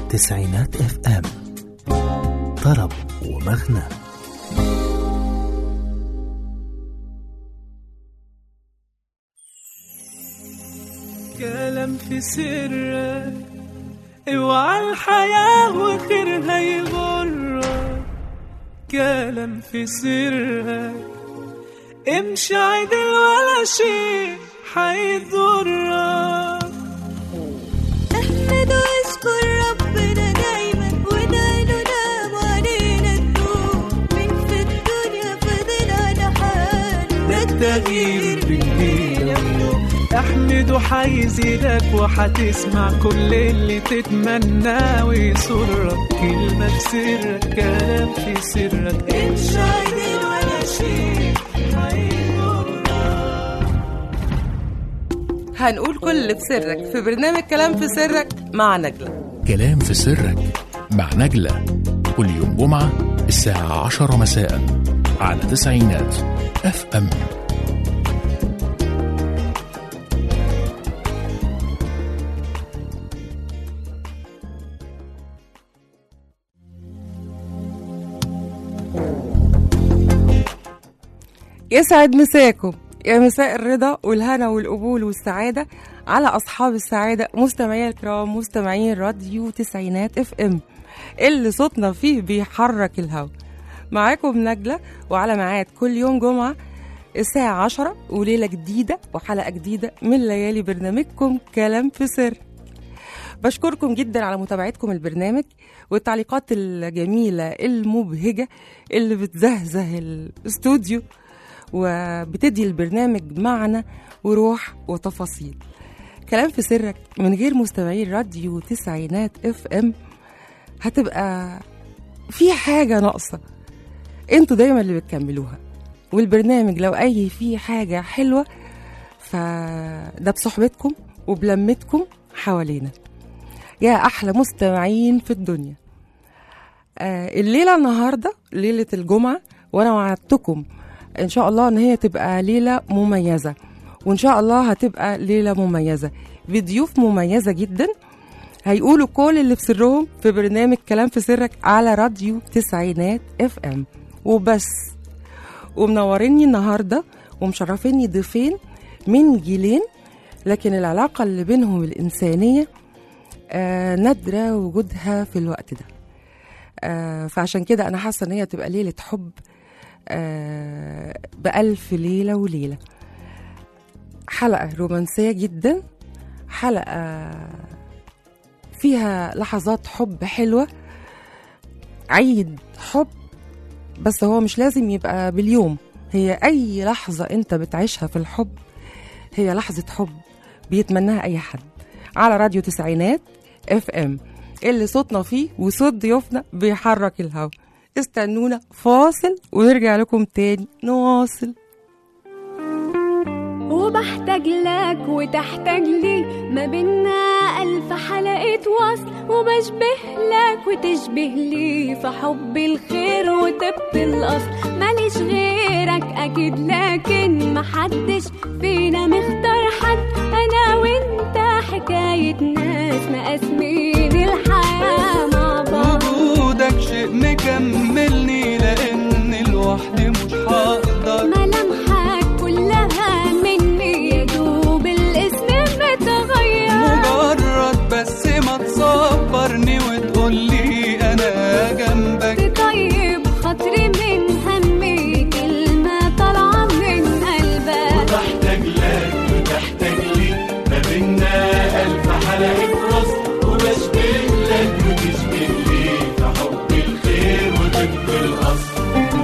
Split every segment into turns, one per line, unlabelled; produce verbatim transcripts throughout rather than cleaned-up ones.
تسعينات اف ام، طرب ومغنى.
كلام في سرك، اوعى الحياة وخيرها يغرك. كلام في سرك، امشي عدل ولا شيء حيضرك.
احمد واشكر ربنا دايما، ودايله نام علينا النور. من في الدنيا فضل على حاله،
ده التغيير بالليل يملو. احمد وحيزيدك وحتسمع كل اللي تتمناه ويسرك. كلمة في سرك، كلام في سرك، امشي عدل ولا شيء حيضرك.
هنقول كل اللي في سرك في برنامج كلام في سرك مع نجلة.
كلام في سرك مع نجلة كل يوم جمعة الساعة عشرة مساء على تسعينات اف ام.
يسعد مساكم، يا مساء الرضا والهنا والقبول والسعادة على أصحاب السعادة، مستمعي الكرام، مستمعين راديو تسعينات اف ام اللي صوتنا فيه بيحرك الهوا. معاكم نجلة، وعلى ميعاد كل يوم جمعة الساعة عشرة، وليلة جديدة وحلقة جديدة من ليالي برنامجكم كلام في سر. بشكركم جدا على متابعتكم البرنامج والتعليقات الجميلة المبهجة اللي بتزهزه الاستوديو وبتدي البرنامج معنى وروح وتفاصيل. كلام في سرك من غير مستمعين راديو تسعينات اف ام هتبقى في حاجة ناقصة، انتوا دايما اللي بتكملوها. والبرنامج لو اي فيه حاجة حلوة فده بصحبتكم وبلمتكم حوالينا يا احلى مستمعين في الدنيا. آه الليلة النهاردة ليلة الجمعة، وانا وعدتكم ان شاء الله ان هي تبقى ليلة مميزة، وان شاء الله هتبقى ليلة مميزة بضيوف مميزة جدا هيقولوا كل اللي في سرهم في برنامج كلام في سرك على راديو تسعينات اف ام وبس. ومنوريني النهاردة ومشرفيني ضيفين من جيلين، لكن العلاقة اللي بينهم الإنسانية آه نادرة وجودها في الوقت ده. آه فعشان كده أنا حاسة ان هي تبقى ليلة حب آه بألف ليلة وليلة. حلقة رومانسية جدا، حلقة فيها لحظات حب حلوة، عيد حب، بس هو مش لازم يبقى باليوم. هي أي لحظة أنت بتعيشها في الحب هي لحظة حب بيتمناها أي حد على راديو تسعينات اف ام اللي صوتنا فيه وصوت ضيوفنا بيحرك الهوا. استنونا فاصل ونرجع لكم تاني نواصل.
وبحتاج لك وتحتاج لي، ما بينا ألف حلقة وصل، وبشبه لك وتشبه لي في حب الخير وطب الأصل. ماليش غيرك أكيد، لكن محدش فينا مختار حد. أنا وإنت حكاية ناس مقاسمين الحياة مع بعض.
وجودك شيء مكملني، لأن لوحدي مش هقدر.
ملامحك كلها مني، يا دوب الاسم متغير.
مجرد بس ما تصبرني وتقولي أنا جنبك،
تطيب خاطري من همي، كلمة طالعة من قلبك.
وبحتاج لك وتحتاج لي، ما بينا ألف حلقة وصل، وبشبه لك وتشبه لي في حب الخير وطب الأصل.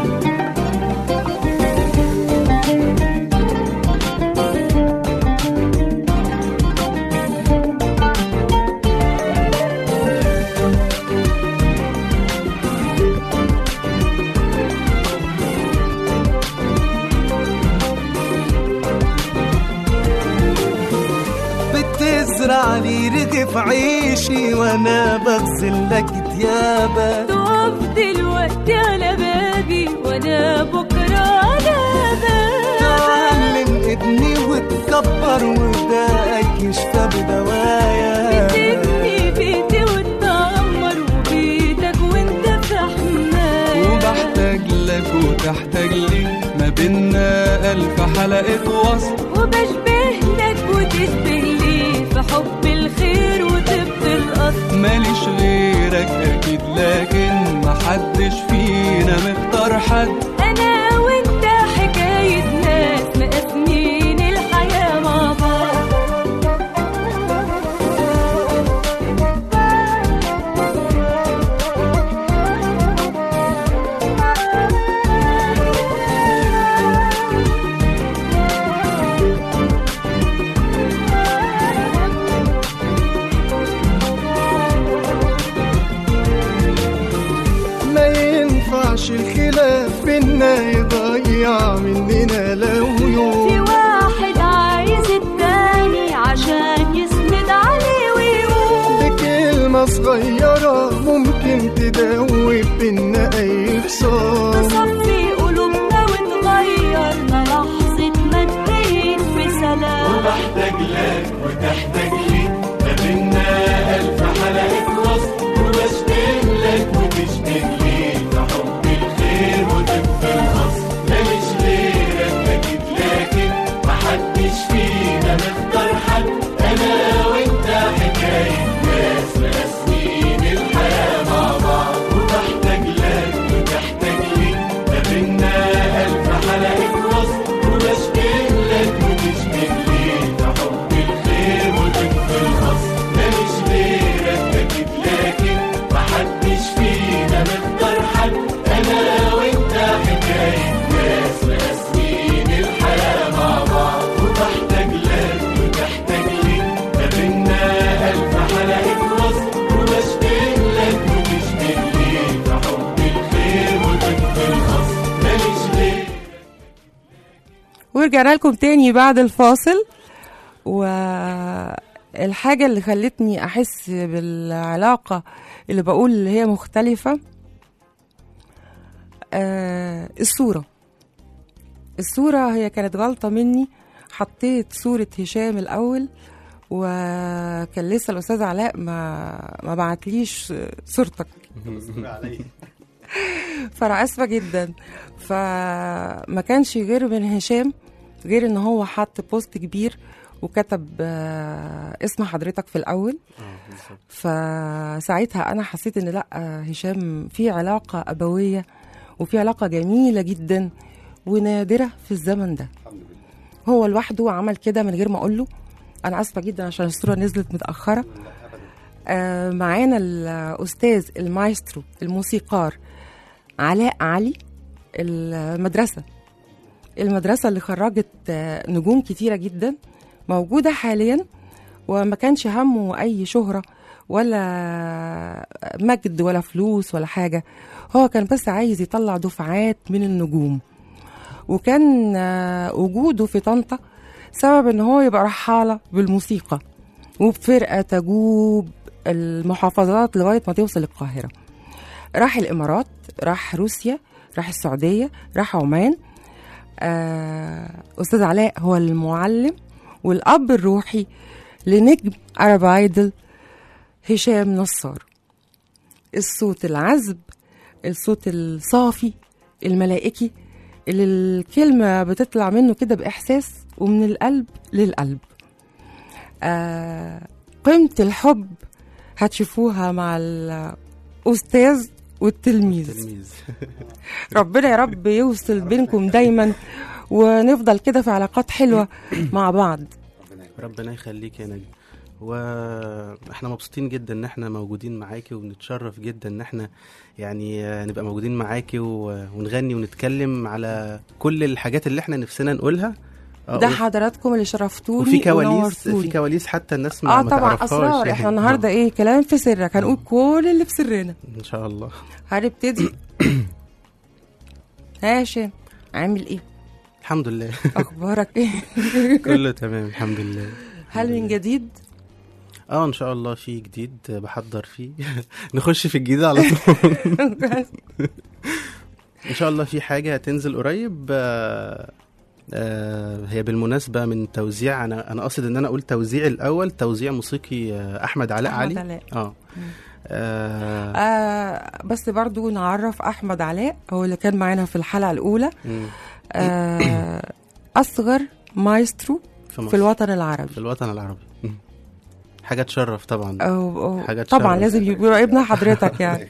بتزرع لي رغف عيشي وانا بغسل لك ديابة.
تقف دلوقتي على بابي وانا بكرة على بابك.
تعلم ابني وتكبر وداك يشفى بدوايا.
بتبني بيتي وتطمن
حلقة وصل
وبشبه لك وتشبه لي في حب الخير وطب الأصل.
ماليش غيرك أكيد لكن محدش فينا مختار حد.
أنا وأنت حكاية ناس مقسمين الحياة مع بعض.
الخلاف بينا يضيع مننا لو يوم
في واحد عايز التاني عشان يسند عليه ويقول
بكلمة صغيرة ممكن تدوب بينا أي خصام.
تصفي قلوبنا وتغيرنا لحظة ما تبين في سلام.
وبحتاج لك وتحتاج لي ما بينا ألف حلقة وصل وبشبه لك وتشبه لي في حب الخير وطب الأصل. ماليش غيرك أكيد لكن محدش فينا مختار حد. أنا وأنت حكاية ناس مقسمين الحياة مع بعض. وبحتاج لك وتحتاج لي ما بينا ألف حلقة وصل وبشبه لك وتشبه لي في حب الخير وطب الأصل. ماليش غيرك أكيد لكن محدش فينا مختار حد. أنا وأنت حكاية ناس مقسمين الحياة مع بعض. وبحتاج لك وتحتاج لي ما بينا ألف حلقة وصل وبشبه لك وتشبه لي في حب الخير وطب الأصل. ماليش غير.
ورجعنا لكم تاني بعد الفاصل. والحاجة اللي خلتني أحس بالعلاقة اللي بقول اللي هي مختلفة آه الصورة. الصورة هي كانت غلطة مني. حطيت صورة هشام الأول وكان لسه الأستاذ علاء ما ما بعتليش صورتك فأنا آسفة جدا. فما كانش غير من هشام غير ان هو حط بوست كبير وكتب آه اسم حضرتك في الأول. فساعتها أنا حسيت ان لا هشام في علاقة أبوية وفي علاقة جميلة جدا ونادرة في الزمن ده. هو لوحده عمل كده من غير ما أقوله. أنا آسفة جدا عشان الصورة نزلت متأخرة. آه معانا الأستاذ المايسترو الموسيقار علاء علي. المدرسة المدرسة اللي خرجت آه نجوم كتيرة جدا موجودة حاليا وما كانش همه أي شهرة ولا مجد ولا فلوس ولا حاجة. هو كان بس عايز يطلع دفعات من النجوم. وكان آه وجوده في طنطا سبب ان هو يبقى رحالة بالموسيقى وبفرقة تجوب المحافظات لغاية ما توصل القاهرة. راح الإمارات، راح روسيا، راح السعودية، راح عمان. آه أستاذ علاء هو المعلم والأب الروحي لنجم عرب ايدل هشام نصار. الصوت العذب، الصوت الصافي الملائكي اللي الكلمة بتطلع منه كده بإحساس ومن القلب للقلب. آه قيمة الحب هتشوفوها مع الأستاذ والتلميذ. ربنا يا رب يوصل بينكم دايما ونفضل كده في علاقات حلوة مع بعض.
ربنا يخليك يا نجم. واحنا مبسوطين جدا ان احنا موجودين معاكي وبنتشرف جدا ان احنا يعني نبقى موجودين معاكي ونغني ونتكلم على كل الحاجات اللي احنا نفسنا نقولها.
ده حضراتكم اللي شرفتوني
وفي كواليس في كواليس حتى الناس ما
اه طبعا اسرار.
يعني
احنا النهارده ايه كلام في سرك هنقول كل اللي في سرنا
ان شاء الله.
هنبتدي. هاشم عامل ايه؟
الحمد لله.
اخبارك ايه؟
كله تمام الحمد لله.
هل من جديد؟
اه ان شاء الله في جديد بحضر فيه. نخش في الجديد على طول. ان شاء الله في حاجه هتنزل قريب. آه آه هي بالمناسبه من توزيع انا انا قصد ان انا اقول توزيع الاول توزيع موسيقي آه احمد علاء
أحمد
علي
علاء.
اه آه,
آه بس برضو نعرف احمد علاء هو اللي كان معانا في الحلقه الاولى. آه اصغر مايسترو
في, مصر.
في الوطن العربي.
في الوطن العربي. حاجه تشرف طبعا.
أو أو
حاجة
طبعا
تشرف.
لازم يبقى ابن حضرتك يعني.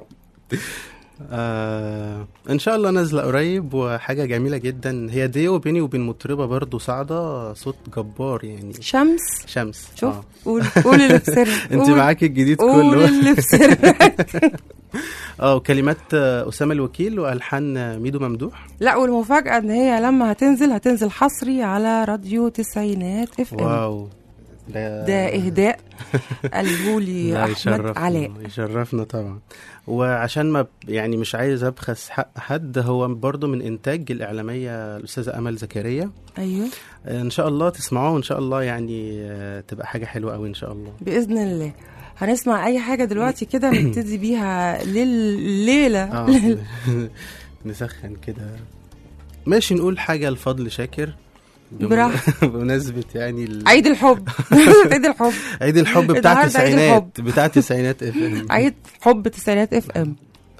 آه ان شاء الله نازله قريب، وحاجه جميله جدا. هي ديو بيني وبين مطربه برضو صاعده صوت جبار يعني.
شمس.
شمس.
شوف
آه.
قول قول اللي في سرك.
انت
قول-
معاكي الجديد
قول
كله.
اللي في سرك.
اه وكلمات آه، اسامه الوكيل والحان آه، ميدو ممدوح.
لا والمفاجأة ان هي لما هتنزل هتنزل حصري على راديو تسعينات اف ام.
واو ده,
ده اهداء قالهولي
لا،
احمد
يشرفنا
علاء.
يشرفنا طبعا. وعشان ما ب- يعني مش عايز ابخس حق حد، هو برضو من انتاج الاعلاميه الاستاذه امل زكريا.
ايوه
آه، ان شاء الله تسمعوه، وان شاء الله يعني آه، تبقى حاجه حلوه قوي ان شاء الله.
باذن الله. هنسمع اي حاجه دلوقتي كده نبتدي بيها لليله.
اه نسخن كده. ماشي نقول حاجه لفضل شاكر بم-
براحتك.
بمناسبه يعني ال...
عيد الحب. عيد الحب.
عيد الحب بتاع
النهاردة عيد
التسعينات
الحب.
بتاع التسعينات اف ام.
عيد حب تسعينات اف ام.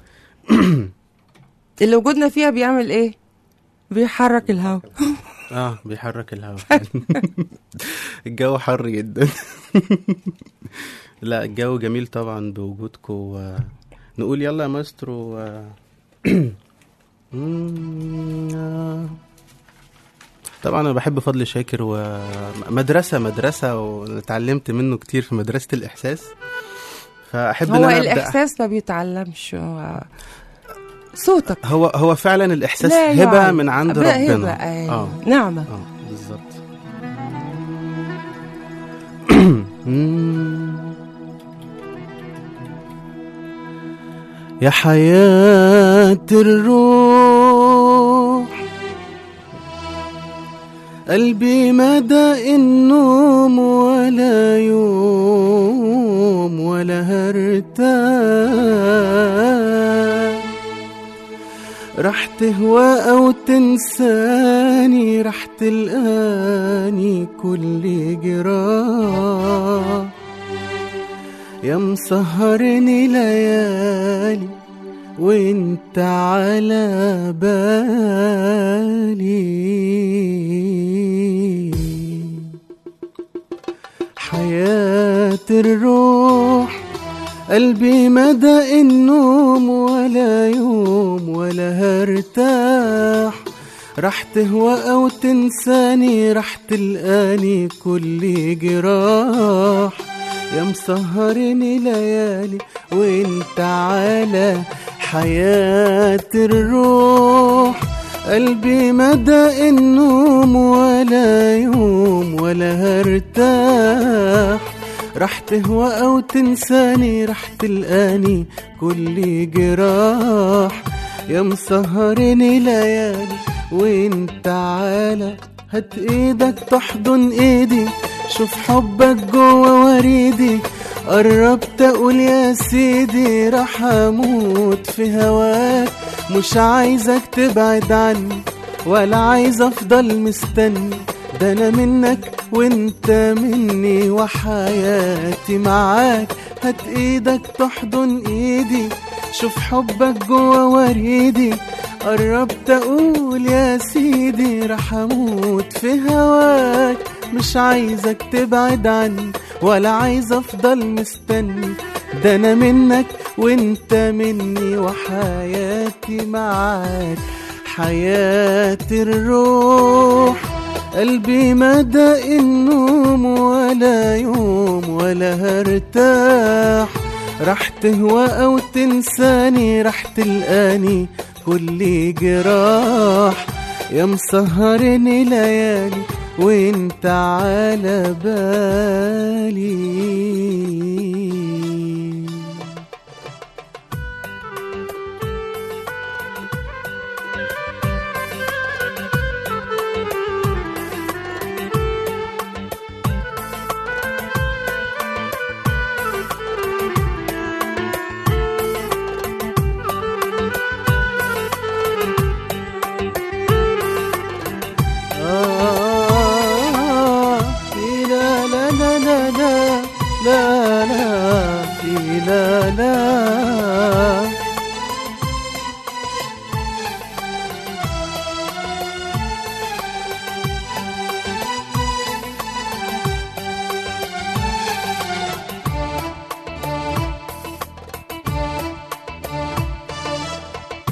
اللي وجودنا فيها بيعمل ايه؟ بيحرك الهوا.
اه بيحرك الهواء. الجو حر جدا. لا الجو جميل طبعا بوجودكم. نقول يلا يا ماسترو. طبعا انا بحب فضل شاكر، ومدرسه مدرسه واتعلمت منه كتير في مدرسه الاحساس، فاحب ان
هو
انا أبدأ.
الاحساس ما بيتعلمش. هو صوتك
هو هو فعلا الاحساس
لا
هبه
يعني.
من عند
هبة،
ربنا.
أيوة.
اه
نعمه.
اه بالظبط. يا حياة الروح قلبي مدى النوم ولا يوم ولا هرتاح، رح تهوى أو تنساني، رح تلقاني كل جراح، يا مسهرني ليالي وانت على بالي. حياة الروح قلبي مدى النوم ولا يوم ولا هرتاح، رح تهوى أو تنساني، رح تلقاني كل جراح، يا مسهرني ليالي وانت على. حياة الروح قلبي مدى النوم ولا يوم ولا هرتاح، رح تهوى أو تنساني، رح تلقاني كل جراح، يا مسهرني ليالي وانت على. هات ايدك تحضن ايدي، شوف حبك جوا وريدي، قربت اقول يا سيدي رح اموت في هواك، مش عايزك تبعد عني ولا عايز افضل مستني، ده انا منك وانت مني وحياتي معاك. هات ايدك تحضن ايدي، شوف حبك جوا وريدي، قربت اقول يا سيدي رح اموت في هواك، مش عايزك تبعد عني ولا عايز افضل مستني، ده انا منك وانت مني وحياتي معاك. حياة الروح قلبي مدى النوم ولا يوم ولا هرتاح، رح تهوى أو تنساني، رح تلقاني كل جراح، يا مسهرني ليالي وانت على بالي.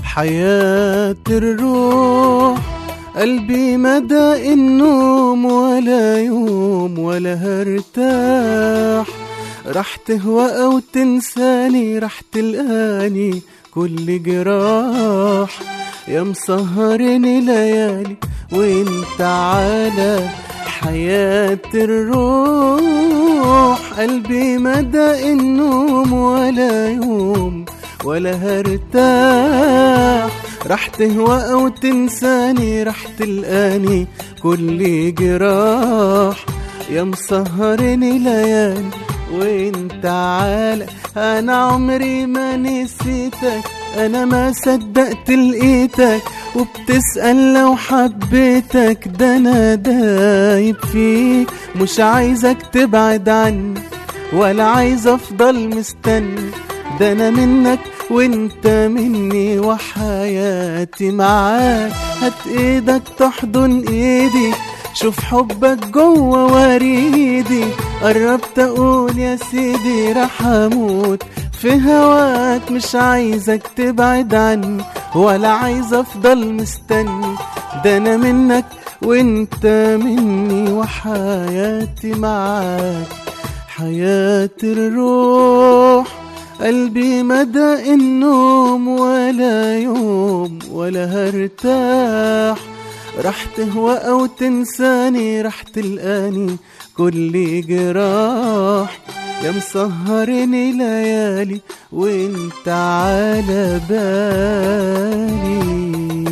حياة الروح قلبي مدى النوم ولا يوم ولا هرتاح، رح تهوى أو تنساني رح تلقاني كل جراح، يا مسهرني ليالي وانت على حياة الروح قلبي مدى النوم ولا يوم ولا هرتاح، رح تهوى أو تنساني رح تلقاني كل جراح، يا مسهرني ليالي وانت عالق. انا عمري ما نسيتك، انا ما صدقت لقيتك، وبتسأل لو حبيتك، ده انا دايب فيك، مش عايزك تبعد عني ولا عايز افضل مستني، ده انا منك وانت مني وحياتي معاك، هات ايدك تحضن ايدي، شوف حبك جوه وريدي، قربت اقول يا سيدي رح اموت في هواك، مش عايزك تبعد عني ولا عايز افضل مستني، ده انا منك وانت مني وحياتي معاك. حياة الروح قلبي مدى النوم ولا يوم ولا هرتاح، رح تهوى أو تنساني رح تلقاني كل جراح، يا مسهرني ليالي وانت على بالي.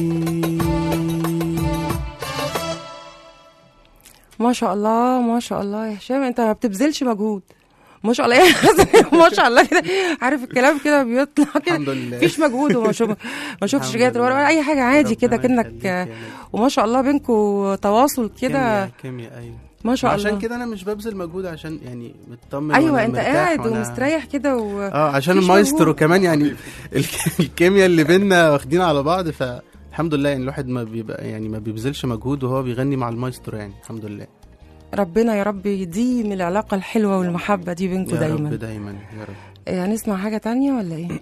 ما شاء الله ما شاء الله يا هشام، انت ما بتبذلش مجهود، ما شاء الله يا حسن، ما شاء الله كده، عارف الكلام كده بيطلع كده
الحمد لله،
مفيش مجهود وما شوف ما شوفش
الحمد
جايه
لله.
ولا اي حاجه، عادي كده
ربنا
كأنك
يخليك يا
وما شاء الله بينكم تواصل كده،
كيمياء كيمياء ايوه
ما شاء الله.
عشان كده انا مش ببذل مجهود، عشان يعني مطمن
ايوه
وأنا
انت
مرتاح
قاعد
وأنا-
ومستريح كده و...
اه عشان
مفيش
المايسترو
مجهود.
كمان يعني الك- الكيمياء اللي بينا واخدين على بعض، فالحمد لله يعني الواحد ما بيبقى يعني ما بيبذلش مجهود وهو بيغني مع المايسترو، يعني الحمد لله.
ربنا يا رب يديم العلاقه الحلوه والمحبه دي بينكم
يا
دايما.
رب دايما يا رب.
يعني نسمع حاجه تانية ولا ايه؟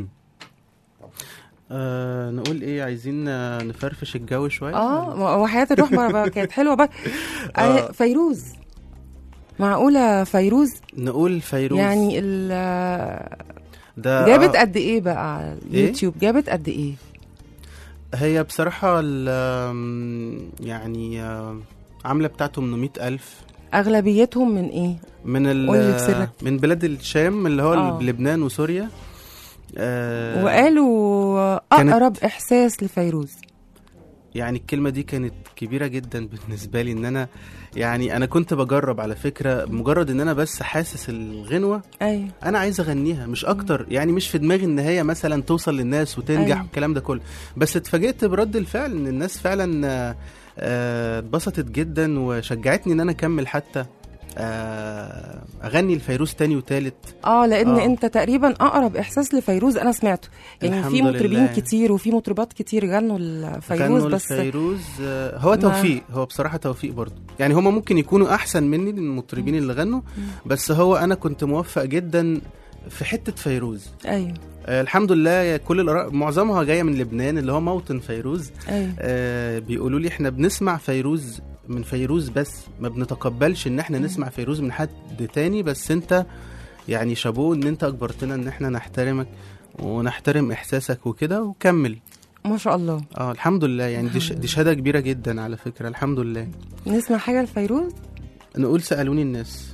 آه نقول ايه، عايزين آه، نفرفش الجو شويه.
اه وحياه الروح بقى كانت حلوه بقى. آه فيروز، معقوله فيروز
نقول فيروز
يعني ال
ده
جابت
آه
قد ايه بقى على اليوتيوب؟ جابت قد ايه؟
هي بصراحه ال- آم، يعني آه، عامله بتاع ثمانمية ألف
اغلبيتهم من ايه؟
من ال-
قولي بسرك.
من بلاد الشام اللي هو
آه.
لبنان وسوريا. آه
وقالوا
كانت-
اقرب احساس لفيروز.
يعني الكلمة دي كانت كبيرة جدا بالنسبة لي، ان انا يعني انا كنت بجرب على فكرة، مجرد ان انا بس حاسس الغنوة
ايوه
انا عايز اغنيها مش اكتر، يعني مش في دماغي ان هي مثلا توصل للناس وتنجح
أيوة.
والكلام ده كله، بس اتفاجئت برد الفعل ان الناس فعلا آه، آه، اتبسطت جدا وشجعتني ان انا اكمل حتى آه، اغني الفيروز تاني وتالت.
اه لان
آه.
آه. انت تقريبا اقرب احساس لفيروز انا سمعته، يعني
الحمد
في مطربين
لله.
كتير وفي مطربات كتير غنوا الفيروز،
غنوا
بس
الفيروز آه، هو
ما-
توفيق، هو بصراحة توفيق برضو، يعني هما ممكن يكونوا أحسن مني المطربين اللي غنوا، بس هو أنا كنت موفق جدا في حتة فيروز.
ايوه
آه الحمد لله، كل الآراء معظمها جاية من لبنان اللي هو موطن فيروز.
ايوه
آه بيقولوا لي احنا بنسمع فيروز من فيروز، بس ما بنتقبلش ان احنا نسمع فيروز من حد تاني، بس انت يعني شابوه ان انت اجبرتنا ان احنا نحترمك ونحترم احساسك وكده وكمل.
ما شاء الله.
اه الحمد لله، يعني دي ش- دي شهاده كبيره جدا على فكره، الحمد لله.
نسمع حاجه لفيروز.
نقول سالوني الناس.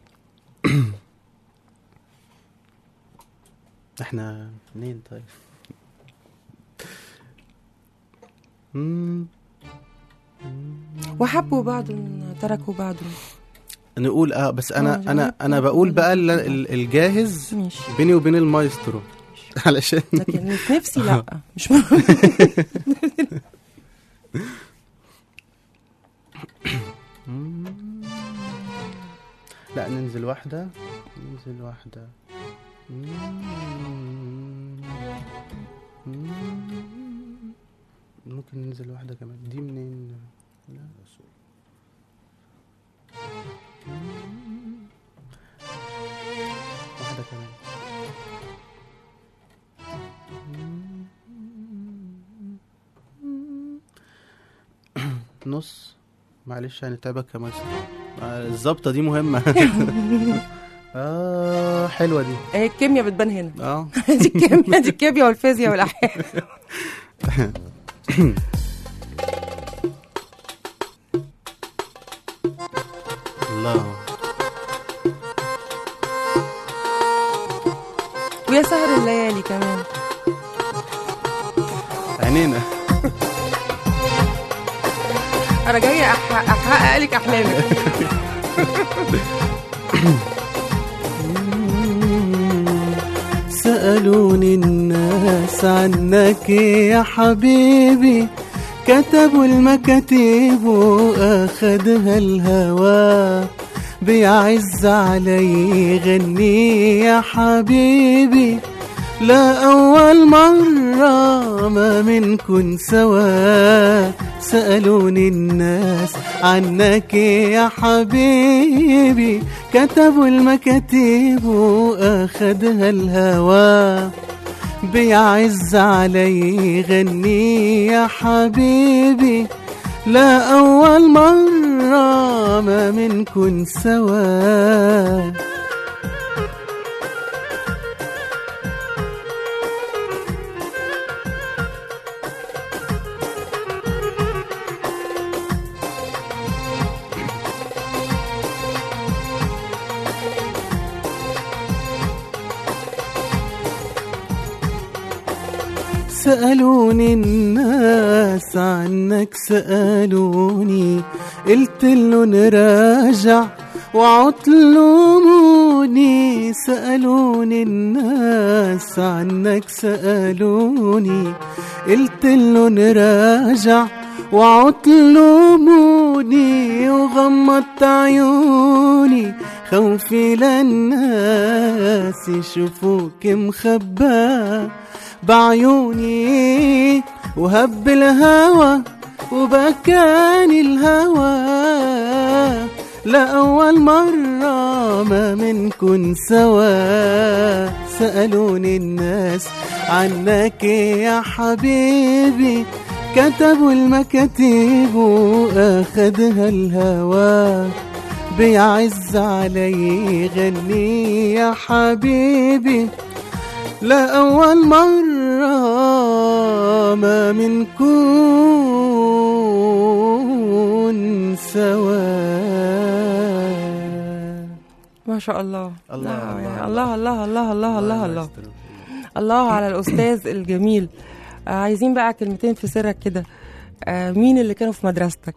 احنا منين طيب؟ مم.
وحبوا بعض تركوا بعض.
نقول اه بس
آه،
انا انا
جميل.
انا بقول بقى ال- ال- الجاهز
ماشي،
بيني وبين المايسترو علشان
لكن في نفسي لا مش م...
لا ننزل واحدة، ننزل واحدة. ممكن ننزل واحدة كمان، دي منين؟ لا واحدة كمان. نص. معلش هنتعبك يا مايسترو. آه، الظبطه دي مهمه. اه حلوه دي.
هي الكيمياء بتبان هنا.
اه
دي الكيمياء، دي الكيمياء والفيزياء والاحياء.
الله.
ويا سهر الليالي كمان.
عينينا.
انا جايه أح- احقق لك احلامك.
سألوني الناس عنك يا حبيبي، كتبوا المكاتب وأخدها الهوى، بيعز علي غني يا حبيبي، لا أول مرة ما منكن سوا. سألوني الناس عنك يا حبيبي، كتبوا المكاتب وأخدها الهوى، بيعز علي غني يا حبيبي، لا أول مرة ما منكن سوا. سألوني الناس عنك سألوني، قلت لهم راجع وعطلوموني. سألوني الناس عنك سألوني، قلت لهم راجع وعطلوموني، وغمضت عيوني خوفي للناس يشوفوك مخبى بعيوني، وهب الهوى وبكاني الهوى، لأول مرة ما منكن سوا. سألوني الناس عنك يا حبيبي، كتبوا المكاتب وأخدها الهوى، بيعز علي غني يا حبيبي، لا أول مرة ما منكن سوا.
ما شاء الله.
الله
نعم،
الله
الله الله الله الله الله الله الله على الأستاذ الجميل. آه، عايزين بقى كلمتين في سرك كده. آه، مين اللي كانوا في مدرستك؟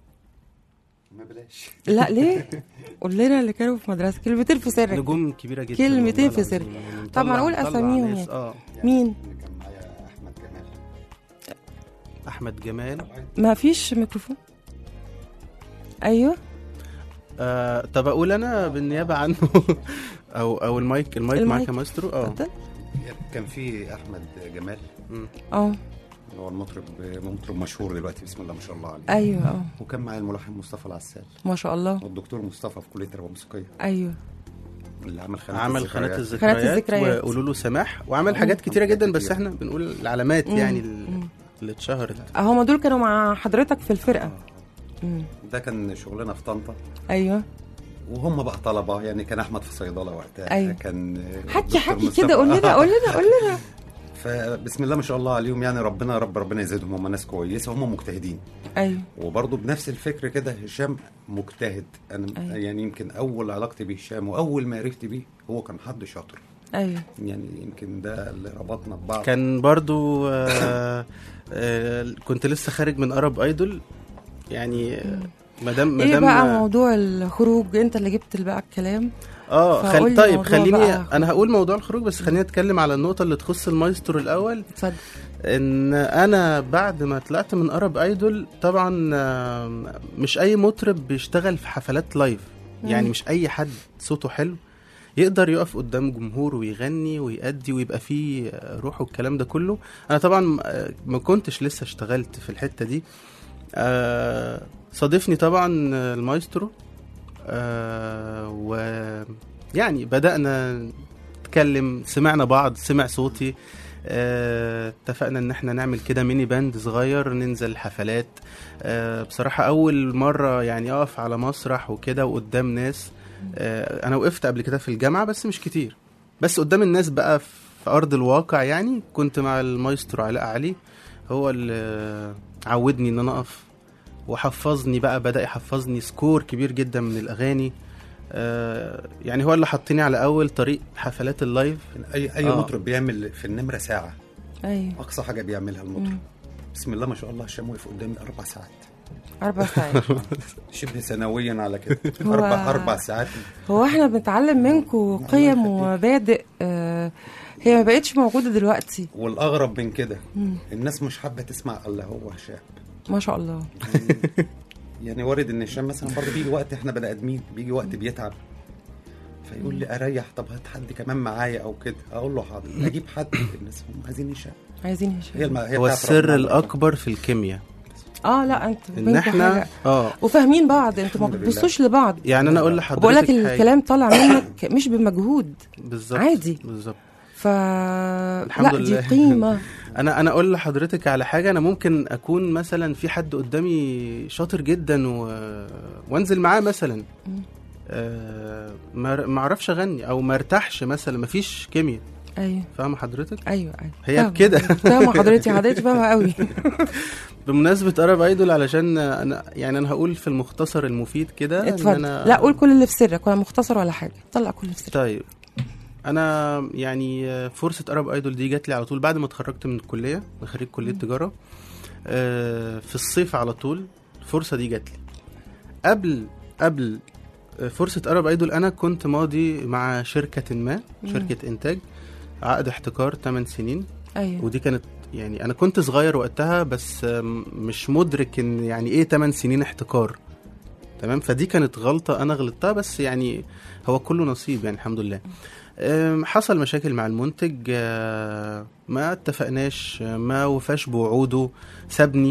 ما بلاش.
لا ليه؟ قول لنا اللي كانوا في مدرستك، كلمتين في سرك.
نجوم كبيرة جدا.
كلمتين
والله
في سر.
العظيم. يعني
طبعا
نطلع-
نقول
نطلع
أساميهم
ناس.
يعني.
اه
مين؟
اللي كان معايا احمد جمال.
أحمد جمال.
ما فيش ميكروفون. أيوه.
آه طب أقول أنا بالنيابة عنه. أو أو المايك المايك
المايك.
معاك يا مايسترو. اه
اتفضل.
كان في احمد جمال
اه
اللي هو المطرب مطرب مشهور دلوقتي بسم الله ما شاء الله عليه.
ايوه اه
وكان معايا الملحن مصطفى العسال
ما شاء الله.
والدكتور مصطفى في كليه التربيه الموسيقيه
ايوه
اللي عمل خانات
عمل خانات
الذكريات.
الذكريات,
الذكريات.
وقولوا له سماح، وعمل حاجات كتيرة جدا، بس احنا بنقول العلامات يعني ال- اللي اتشهرت.
هما دول كانوا مع حضرتك في الفرقه. مم.
ده كان شغلنا في طنطا
ايوه
وهم بقى طلبه يعني. كان احمد في صيدله وقتها.
أيوة.
كان
حكي
الدكتور
حكي
مصطفى.
كده، قول لنا قول لنا قول لنا.
فبسم الله ما شاء الله عليهم يعني. ربنا رب ربنا يزيدهم. هم ناس كويسه هم مجتهدين.
ايوه
وبرضه بنفس الفكر كده هشام مجتهد. انا
أيوة.
يعني يمكن اول علاقتي بهشام واول ما عرفت بيه هو كان حد شاطر
ايوه
يعني. يمكن ده اللي ربطنا ببعض.
كان برضو آه آه كنت لسه خارج من أرب ايدول يعني. مدام
ايه
مدام
بقى موضوع الخروج؟ انت اللي جبت بقى الكلام.
اه
فقول
خل...
لي
طيب
موضوع
خليني
بقى.
انا هقول موضوع الخروج، بس خليني اتكلم على النقطه اللي تخص المايسترو الاول.
اتفضل.
ان انا بعد ما طلعت من أرب ايدول طبعا آه، مش اي مطرب بيشتغل في حفلات لايف. يعني مش اي حد صوته حلو يقدر يقف قدام جمهور ويغني ويأدي ويبقى فيه روح والكلام ده كله. انا طبعا آه، ما كنتش لسه اشتغلت في الحته دي. آه، صادفني طبعا المايسترو آه، ويعني بدأنا نتكلم، سمعنا بعض، سمع صوتي، آه، اتفقنا ان احنا نعمل كده ميني باند صغير ننزل حفلات. آه، بصراحة اول مرة يعني اقف على مسرح وكده وقدام ناس. آه، انا وقفت قبل كده في الجامعة بس مش كتير، بس قدام الناس بقى في ارض الواقع يعني. كنت مع المايسترو علاء علي، هو اللي عودني ان انا اقف وحفظني بقى، بدأ يحفظني سكور كبير جدا من الاغاني. آه، يعني هو اللي حطني على اول طريق حفلات اللايف.
اي اي
آه.
مطرب بيعمل في النمره ساعه،
ايوه
اقصى حاجه بيعملها المطرب. بسم الله ما شاء الله، هشام وقف قدامي اربع ساعات،
اربع ساعات
شبه سنويا على كده.
هو-
اربع اربع ساعات.
هو احنا بنتعلم منكم قيم ومبادئ آه هي ما بقتش موجوده دلوقتي.
والاغرب من كده الناس مش حابه تسمع الا هو هشام.
ما شاء الله.
يعني وارد ان هشام مثلا برضه بيجي وقت، احنا بني ادمين، بيجي وقت بيتعب فيقول لي اريح، طب هات حد كمان معايا او كده، اقول له حاضر، اجيب حد. الناس هم عايزين هشام.
عايزين
هي
هشام.
الم... هي
هو
بتاعت
السر
ربنا.
الاكبر في الكيمياء،
اه لا انت
ان
بينكوا
احنا
حاجة.
اه
وفاهمين بعض، انتوا ما
الحمد
بتبصوش لبعض.
يعني انا اقول لحضرتك
وبقول لك
حاجة.
الكلام طالع منك مش بمجهود
بالظبط
عادي.
بالظبط.
ف
الحمد
لا دي
لله.
قيمه.
انا انا اقول لحضرتك على حاجه. انا ممكن اكون مثلا في حد قدامي شاطر جدا و... وانزل معاه مثلا آه ما ما اعرفش اغني او ما ارتاحش مثلا، ما فيش كيمياء.
ايوه
فاهمه حضرتك؟
ايوه ايوه
هي
فاهمة.
كده.
فاهمه حضرتي، حضرتك فاهمه قوي.
بمناسبه ارب ايدول، علشان انا يعني انا هقول في المختصر المفيد كده ان
اتفضل.
انا
لا قول كل اللي في سرك، ولا مختصر ولا حاجه، طلع كل اللي في سرك.
طيب انا يعني فرصه ارب ايدول دي جات لي على طول بعد ما اتخرجت من الكليه، أنا خريج كليه تجاره. آه، في الصيف على طول الفرصه دي جات لي. قبل قبل فرصه ارب ايدول انا كنت ماضي مع شركه ما، شركه انتاج، عقد احتكار ثمانية سنين.
ايوه
ودي كانت يعني انا كنت صغير وقتها، بس آم، مش مدرك ان يعني ايه ثمانية سنين احتكار. تمام، فدي كانت غلطه انا غلطتها، بس يعني هو كله نصيب يعني الحمد لله. آم، حصل مشاكل مع المنتج، آه، ما اتفقناش، آه، ما وفاش بوعوده، سابني.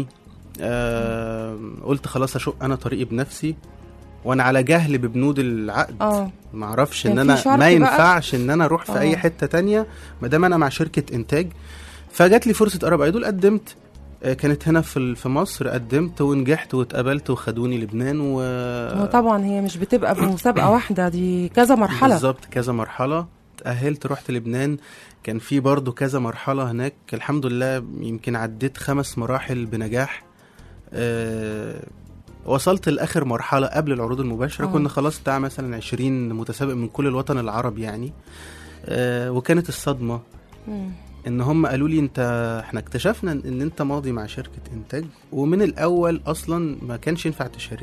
آم، قلت خلاص اشق انا طريقي بنفسي، وانا على جهل ببنود العقد.
اه
ما اعرفش
كان
ان
في
انا
شرط
ما
بقى؟
ينفعش ان انا اروح في
آه.
اي حته تانية ما دام انا مع شركه انتاج. فجات لي فرصه ارب ايدول، قدمت. آه، كانت هنا في في مصر، قدمت ونجحت واتقبلت وخدوني لبنان و
هو طبعا هي مش بتبقى بمسابقه واحده، دي كذا مرحله.
بالظبط كذا مرحله. تأهلت رحت لبنان، كان في برضو كذا مرحله هناك. الحمد لله يمكن عديت خمس مراحل بنجاح. أه وصلت لاخر مرحله قبل العروض المباشره.
أوه.
كنا خلاص بتاع مثلا عشرين متسابق من كل الوطن العربي يعني. أه وكانت الصدمه
مم.
ان هم قالوا لي انت احنا اكتشفنا ان انت ماضي مع شركه انتاج، ومن الاول اصلا ما كانش ينفع تشارك.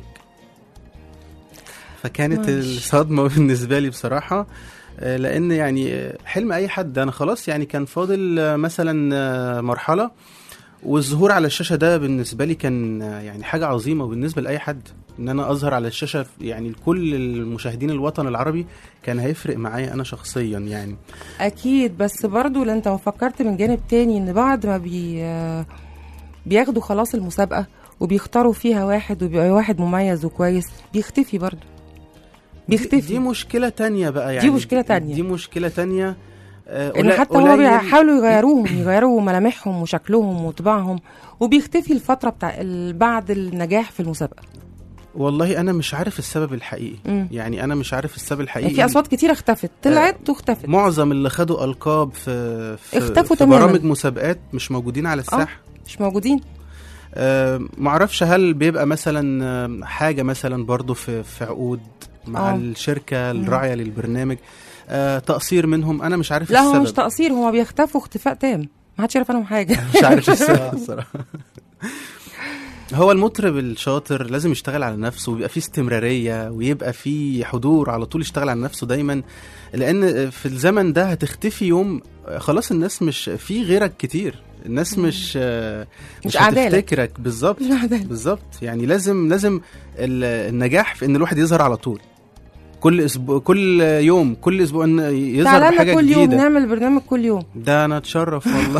فكانت
ماشي.
الصدمه بالنسبه لي بصراحه. آه، لان يعني آه، حلم اي حد، انا خلاص يعني كان فاضل آه، مثلا آه، مرحله، والظهور على الشاشه ده بالنسبه لي كان آه، يعني حاجه عظيمه بالنسبه لاي حد. ان انا اظهر على الشاشه يعني لكل المشاهدين الوطن العربي كان هيفرق معايا انا شخصيا يعني.
اكيد، بس برضو لو انت فكرت من جانب تاني ان بعد ما بي بياخدوا خلاص المسابقه وبيختاروا فيها واحد وبيبقى واحد مميز وكويس، بيختفي برضو، بيختفي.
دي, دي مشكله تانية بقى يعني.
دي مشكلة تانية.
دي مشكله تانية. آه،
ان
قليل-
حتى هو
قليل-
بيحاولوا يغيروهم يغيروا ملامحهم وشكلهم وطباعهم، وبيختفي الفتره بتاع ال- بعد النجاح في المسابقه.
والله انا مش عارف السبب الحقيقي.
مم.
يعني انا مش عارف السبب الحقيقي.
يعني في اصوات كتير اختفت، طلعت واختفت.
معظم اللي خدوا القاب في في,
اختفوا
في
تماماً.
برامج مسابقات مش موجودين على الساحه.
مش موجودين.
آه معرفش هل بيبقى مثلا آه، حاجه مثلا برضو في في عقود مع
آه.
الشركه الراعيه للبرنامج، آه تقصير منهم. انا مش عارف
لا هو
السبب.
مش تقصير، هما بيختفوا اختفاء تام، ما حدش يعرف عنهم حاجه.
مش عارف السبب الصراحه. هو المطرب الشاطر لازم يشتغل على نفسه، ويبقى فيه استمرارية، ويبقى فيه حضور على طول، يشتغل على نفسه دايما. لأن في الزمن ده هتختفي يوم، خلاص الناس مش في غيرك كتير، الناس مش
مش
مش
أعدالك.
هتفتكرك. بالظبط
مش أعدالك.
بالظبط. يعني لازم لازم ال- النجاح في ان الواحد يظهر على طول، كل اسبوع، كل يوم، كل اسبوع إن يظهر
تعالى
بحاجة
لنا كل يوم
جديدة.
نعمل برنامج كل يوم.
ده انا اتشرف والله.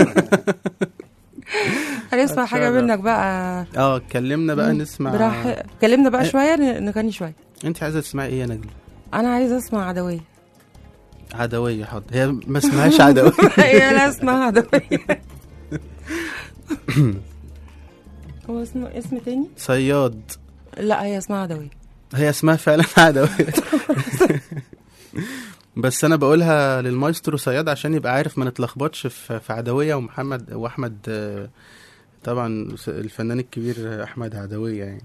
هنسمع حاجه
أتشرف.
منك بقى.
اه اتكلمنا بقى نسمع.
براح كلمنا بقى شويه ن- نغني شويه.
انت عايزه تسمعي ايه يا نجل؟
انا عايزه اسمع عدويه.
عدوية حاضر، هي ما اسمهاش عدوية.
هي لا اسمها عدوية. هو اسمه اسم تاني؟
صياد.
لا هي اسمها عدوية.
هي اسمها فعلا عدوية. بس انا بقولها للمايسترو صياد عشان يبقى عارف ما نتلخبطش في في عدوية ومحمد واحمد، طبعا الفنان الكبير احمد عدوية يعني.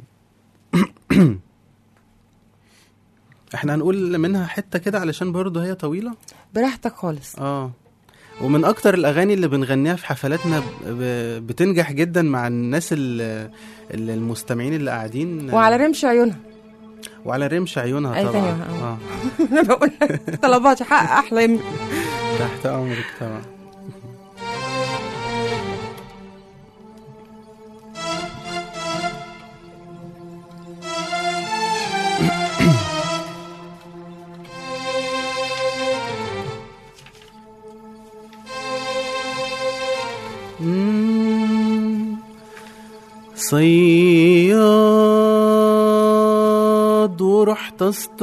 احنا هنقول منها حتة كده علشان برضه هي طويلة.
براحتك خالص.
اه ومن اكتر الاغاني اللي بنغنيها في حفلاتنا بتنجح جدا مع الناس المستمعين اللي قاعدين.
وعلى رمش عيونها.
وعلى رمش عيونها طبعا. اه
انا بقول لك طلبات حق احلامي.
تحت امرك طبعا. صياد ورحت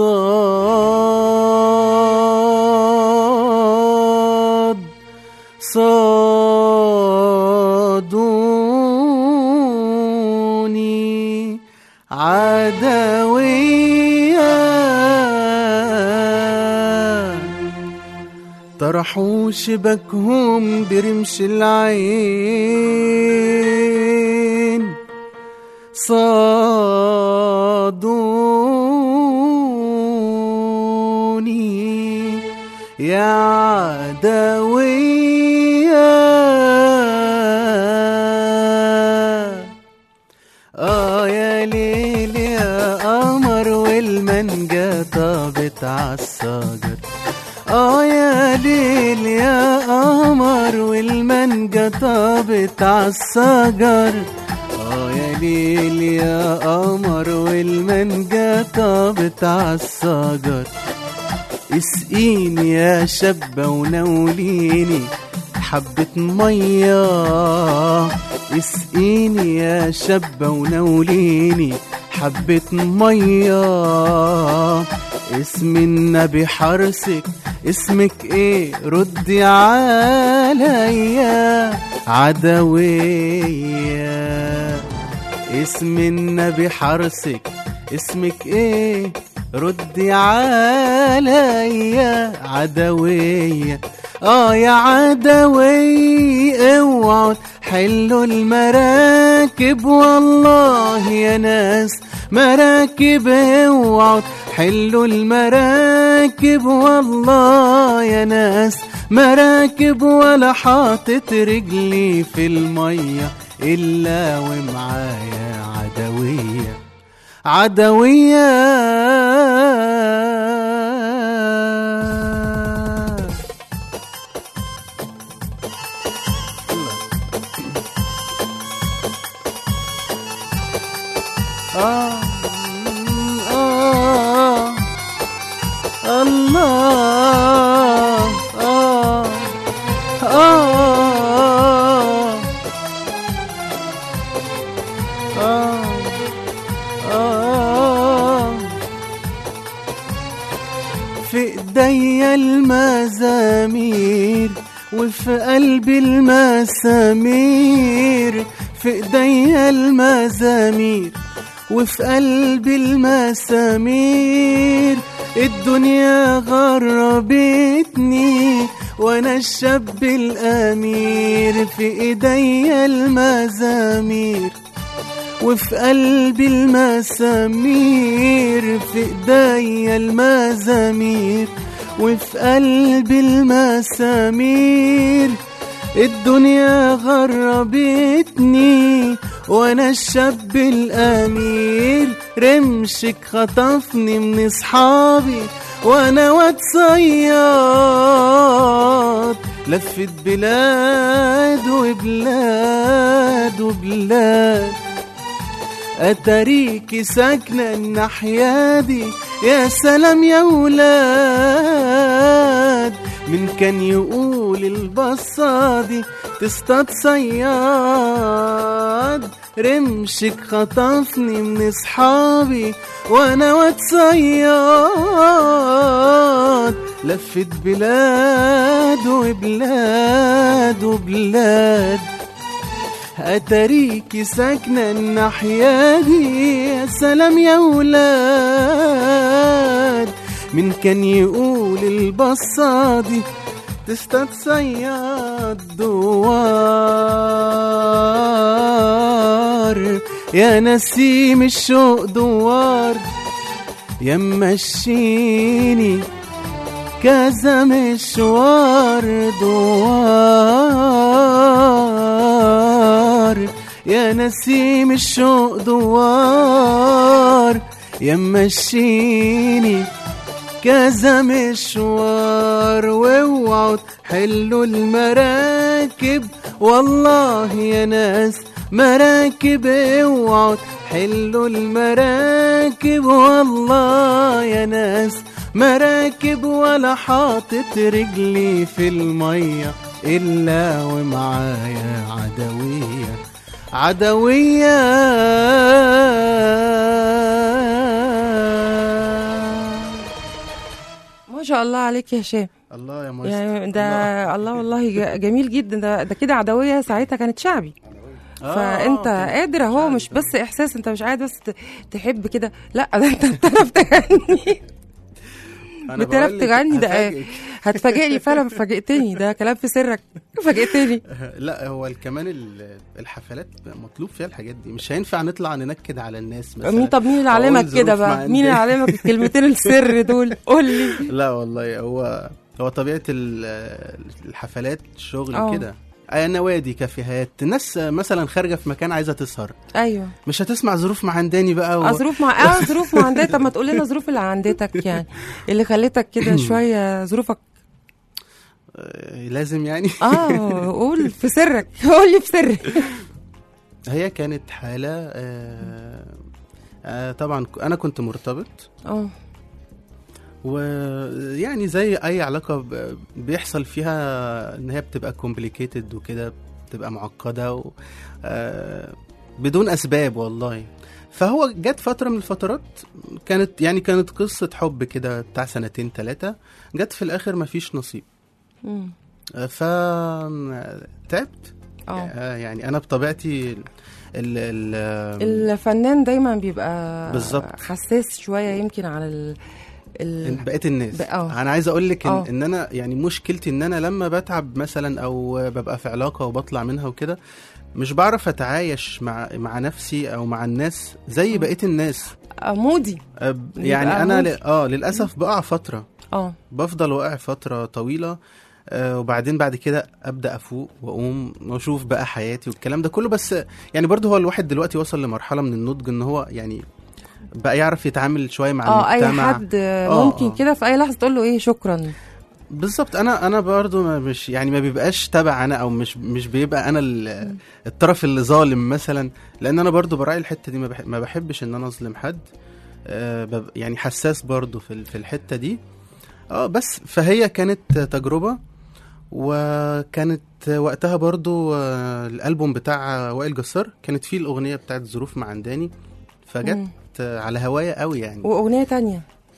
اصطاد صادوني عدوية طرحوا شبكهم برمش العين صادوني يا عدوية. آه يا ليل يا قمر والمنجة طابت عالصجر. آه يا ليل يا قمر والمنجة طابت عالصجر. آه يا ليل يا قمر والمنجة طابت عالصجر. اسقيني يا شابة ونوليني حبة مية. اسقيني يا شابة ونوليني حبة مية. اسم النبي حرسك اسمك ايه ردي عليا عدوية. اسم النبي حرسك اسمك ايه ردي عليا عدوية. اه يا عدوية اوعوا حلوا المراكب والله يا ناس مراكب. اوعوا حلوا المراكب والله يا ناس مراكب. ولا حاطط رجلي في المية إلا ومعايا عدوية عدوية. آه آه الله آه آه آه آه في ايديا المزامير وفي قلبي المسامير. في ايديا المزامير وفي قلبي المسامير. الدنيا غربتني وانا الشاب الامير. في ايديا المزامير وفي قلبي المسامير. في ايديا المزامير وفي قلبي المسامير. الدنيا غربتني وانا الشاب الامير. رمشك خطفني من اصحابي وانا واد صياد. لفت بلاد وبلاد وبلاد اتاريكي ساكنة الناحية دي. يا سلام يا ولاد من كان يقول البصادي تصطاد صياد، رمشك خطفني من اصحابي وانا واد صياد، لفت بلاد وبلاد وبلاد، اتاريكي ساكنة الناحية دي، يا سلام يا ولاد. من كان يقول البصادي تصطاد صياد دوار، يا نسيم الشوق دوار، يا مشيني كذا مشوار دوار، يا نسيم الشوق دوار، يا مشيني كذا مشوار، واوعوا تحلوا المراكب والله يا ناس مراكب، اوعوا تحلوا المراكب والله يا ناس مراكب، ولا حاطط رجلي في المية إلا ومعايا عدوية عدوية.
ما شاء الله عليك يا هشام.
الله يا مايسترو.
يعني ده الله, الله والله ج- جميل جدا. ده, ده كده عدوية ساعتها كانت شعبي.
آه
فانت
آه
قادر اهو، مش بس احساس، انت مش قاعد بس ت- تحب كده، لا ده انت بتعرف تغني.
أنا
بتعرف
بقول لك
تغني ده
هفاجئك.
هتفاجئني فعلا، فاجئتني، ده كلام في سرك فاجئتني.
لا هو كمان ال- الحفلات مطلوب فيها الحاجات دي، مش هينفع نطلع ننكد على الناس مثلا.
مين؟ طب مين اللي
أقول
علمك كده
ظروف
بقى؟
ما
مين اللي
عندي.
علمك الكلمتين السر دول؟ قول لي.
لا والله هو هو طبيعة ال- الحفلات شغل
آه.
كده، آه، نوادي، كافيهات، ناس مثلا خارجة في مكان عايزة تسهر،
ايوه
مش هتسمع ظروف معنداني بقى و...
اه ظروف مع اه ظروف مع عندك. طب ما تقول لنا ظروف اللي عندتك، يعني اللي خلتك كده شويه ظروفك.
آه، لازم يعني.
اه قول في سرك، قول لي في سرك.
هي كانت حالة آه، آه، طبعا ك- أنا كنت مرتبط،
اه
ويعني زي أي علاقة ب- بيحصل فيها إن هي بتبقى complicated وكده، بتبقى معقدة و... آه، بدون أسباب والله. فهو جت فترة من الفترات كانت يعني كانت قصة حب كده بتاع سنتين ثلاثة، جت في الآخر مفيش نصيب.
أمم.
آه، ف تعبت.
اه
آه، يعني أنا بطبيعتي ال... ال...
الفنان دايما بيبقى
بالظبط.
حساس شويه يمكن على ال... ال...
بقيت الناس.
ب- آه.
انا عايز اقول لك ان,
آه.
ان انا يعني مشكلتي ان انا لما بتعب مثلا او ببقى في علاقه وبطلع منها وكده، مش بعرف اتعايش مع مع نفسي او مع الناس زي بقيه الناس.
مودي.
أه،
بيبقى
يعني انا ل...
مودي.
اه للاسف بقع فتره،
اه
بفضل واقع فتره طويله، آه وبعدين بعد كده ابدا افوق واقوم واشوف بقى حياتي والكلام ده كله. بس يعني برضه هو الواحد دلوقتي وصل لمرحله من النضج ان هو يعني بقى يعرف يتعامل شويه مع
اه اي
المجتمع.
حد
آه،
ممكن
آه.
كده في اي لحظه تقول له ايه شكرا.
بالظبط. انا انا برضو ما مش يعني ما بيبقاش تبع انا، او مش مش بيبقى انا ال- الطرف اللي ظالم مثلا، لان انا برضو براعي الحته دي، ما بح- ما بحبش ان انا اظلم حد. آه بب- يعني حساس برضو في ال- في الحته دي. اه بس فهي كانت تجربه، وكانت وقتها برضو آه الالبوم بتاع وائل جسار كانت فيه الاغنيه بتاعت ظروف معنداني، فجت
مم.
آه على هوايا قوي يعني.
واغنيه تانية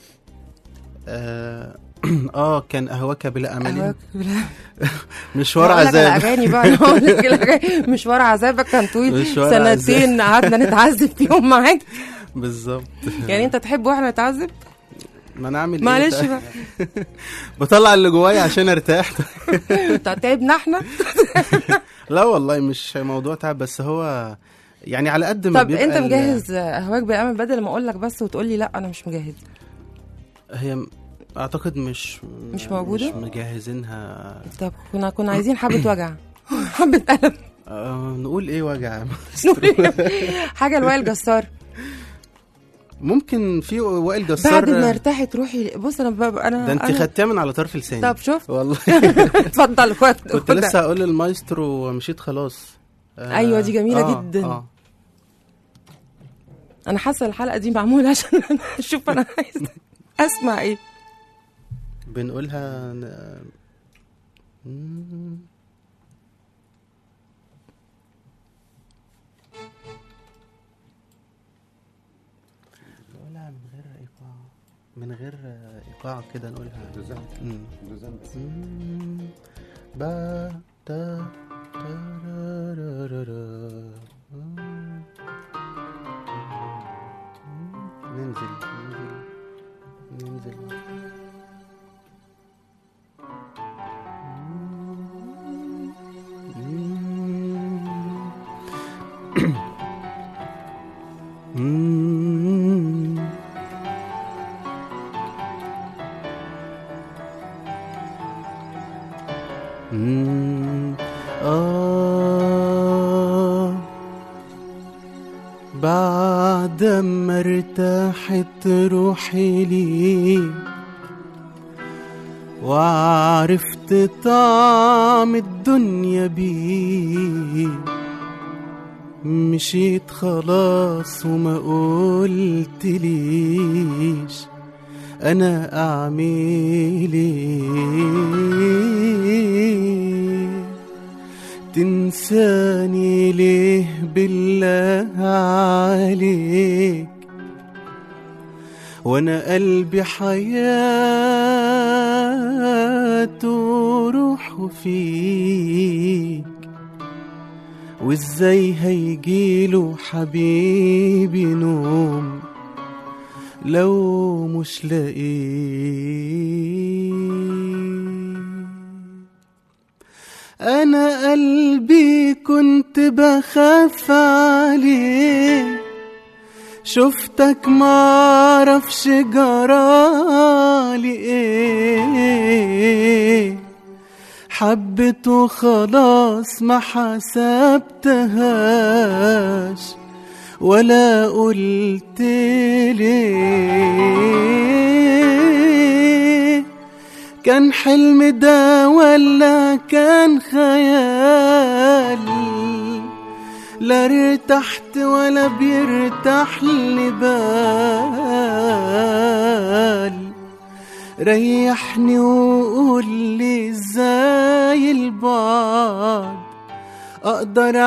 اه اه كان اهواك بلا امل،
أهواك بلا-
مشوار
هقول لك على
عذاب.
اغاني بقى، أنا هقول لك الأغاني. مشوار عذابك كان طويل،
مشوار
سنتين قعدنا نتعذب فيهم معاك.
بالظبط.
يعني انت تحب واحنا نتعذب؟
ما انا اعمل
معلش
ايه
بقى.
بطلع اللي جوايا عشان ارتاح.
طب تعبنا احنا.
لا والله مش موضوع تعب، بس هو يعني على قد ما
طب
بيبقى
انت
ال-
مجهز اهواك بالامل بدل ما اقول لك بس وتقول لي لا انا مش مجهز؟
هي م- اعتقد مش
مش موجودة؟
مش مجهزينها.
طب كنا كنا عايزين حبه وجع، حبه قلم.
آه نقول ايه وجع.
حاجه لوائل جسار.
ممكن في وائل جسار.
بعد ما ارتاحي تروحي. بص انا ببقى انا
ده انت
أنا...
خدتها من على طرف لساني.
طب شوف
والله
اتفضل خد
كنت
خد.
لسه هقول للمايسترو ومشيت خلاص. آه
أيوة، دي جميلة
آه
جداً.
آه.
انا حاسه الحلقه دي معموله عشان انا اشوف انا عايزه اسمع ايه.
بنقولها ن- نقولها من غير ايقاع، من غير ايقاع كده نقولها
دوزان
مم.
دوزان بس.
مم. با تا تارارارارا. مم. ننزل ننزل ننزل مم. مم. آه بعد ما ارتاحت روحي لي وعرفت طعم الدنيا بيه، مشيت خلاص وما قلت ليش انا اعمل ايه. تنساني ليه بالله عليك وانا قلبي حياته روحه فيك، وازاي هيجيله حبيبي نوم لو مش لاقيه. انا قلبي كنت بخاف عليه، شفتك معرفش جرالي ايه، حبته خلاص ما حسبتهاش ولا قلت ليه. كان حلم ده ولا كان خيال، لا ارتحت ولا بيرتاح لي بال. ريحني وقول لي ازاي البعد اقدر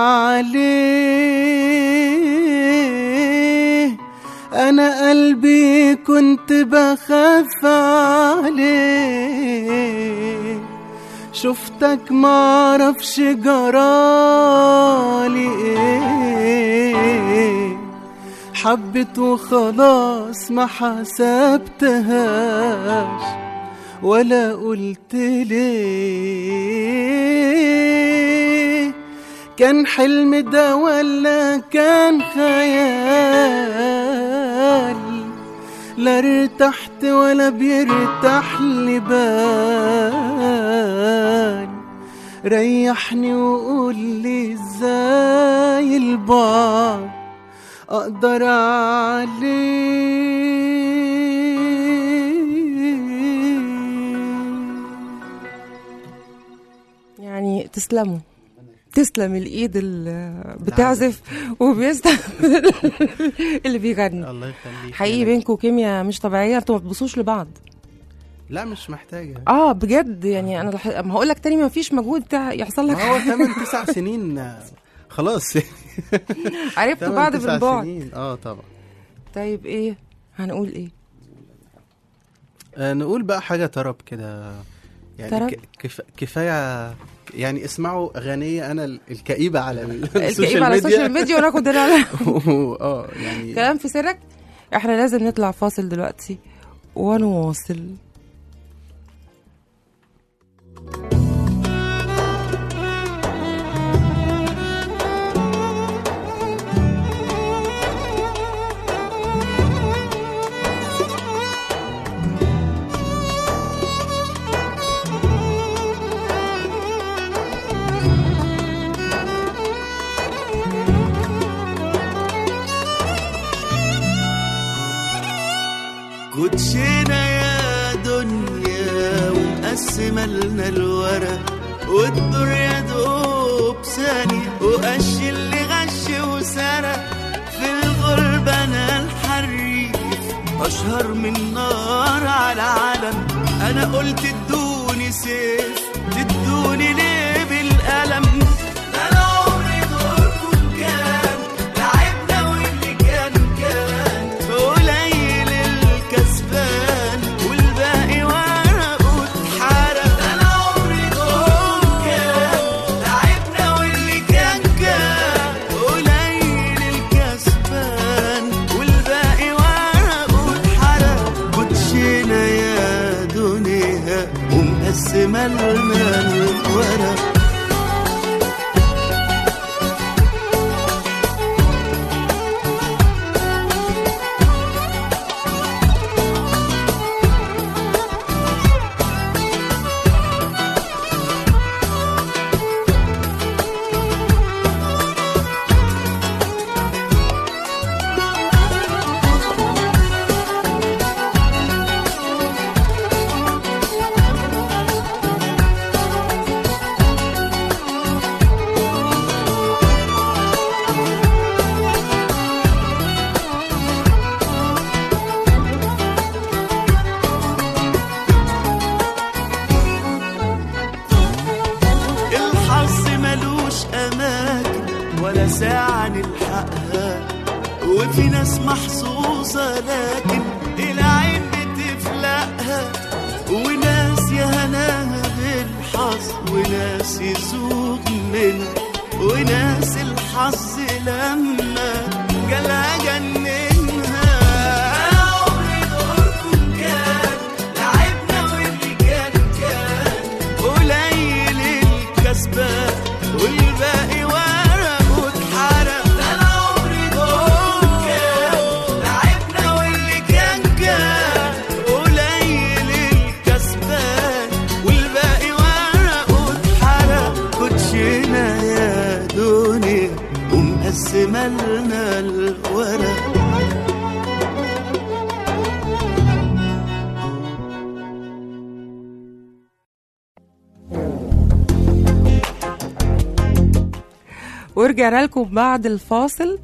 عليه. انا قلبي كنت بخاف عليه، شفتك معرفش جرالي ايه، حبته خلاص ما حسبتهاش ولا قلت ليه. كان حلم ده ولا كان خيال، لا ارتحت ولا بيرتاح لي بال. ريحني وقول لي ازاي البعد اقدر عليه.
يعني تسلموا، تسلم الايد اللي بتعزف وبيستحمل اللي بيغني.
الله يخليك.
حقيقي بينكم كيمياء مش طبيعيه، انتوا ما بتبصوش لبعض.
لا مش محتاجه.
اه بجد يعني انا لح... ما هقول لك تاني ما فيش مجهود بتاع يحصل لك.
ما هو ثمانية تسع سنين خلاص
عرفتوا بعض بالبعد.
اه طبعا.
طيب ايه هنقول ايه؟
آه نقول بقى حاجه طرب كده يعني. ك... كف... كفايه يعني. اسمعوا اغانيه انا الكئيبه على
الكئيبه على السوشيال ميديا وناخد على
اه يعني
كلام في سرك. احنا لازم نطلع فاصل دلوقتي ونواصل.
كوتشينا يا دنيا ومقسمة لنا الورق، والدور يا دوب ثانية وقش اللي غش وسرق. في الغربة أنا الحريف أشهر من نار على علم. أنا قلت ادوني سيف سملنا الورق. ولا ساعة نلحقها، وفي ناس محظوظة لكن العين بتفلقها، وناس يهناها بالحظ وناس يزوغ منها، وناس الحظ لما جالها جننها. عمري دوركم كان لعبنا واللي كان كان قليل الكسبان والباقي ورق واتحرق. انا عمري دوركم كان لعبنا واللي كان كان قليل الكسبان والباقي ورق واتحرق. كوتشينا يا دنيا ومقسمة لنا الورق.
ورجعنا لكم بعد الفاصل.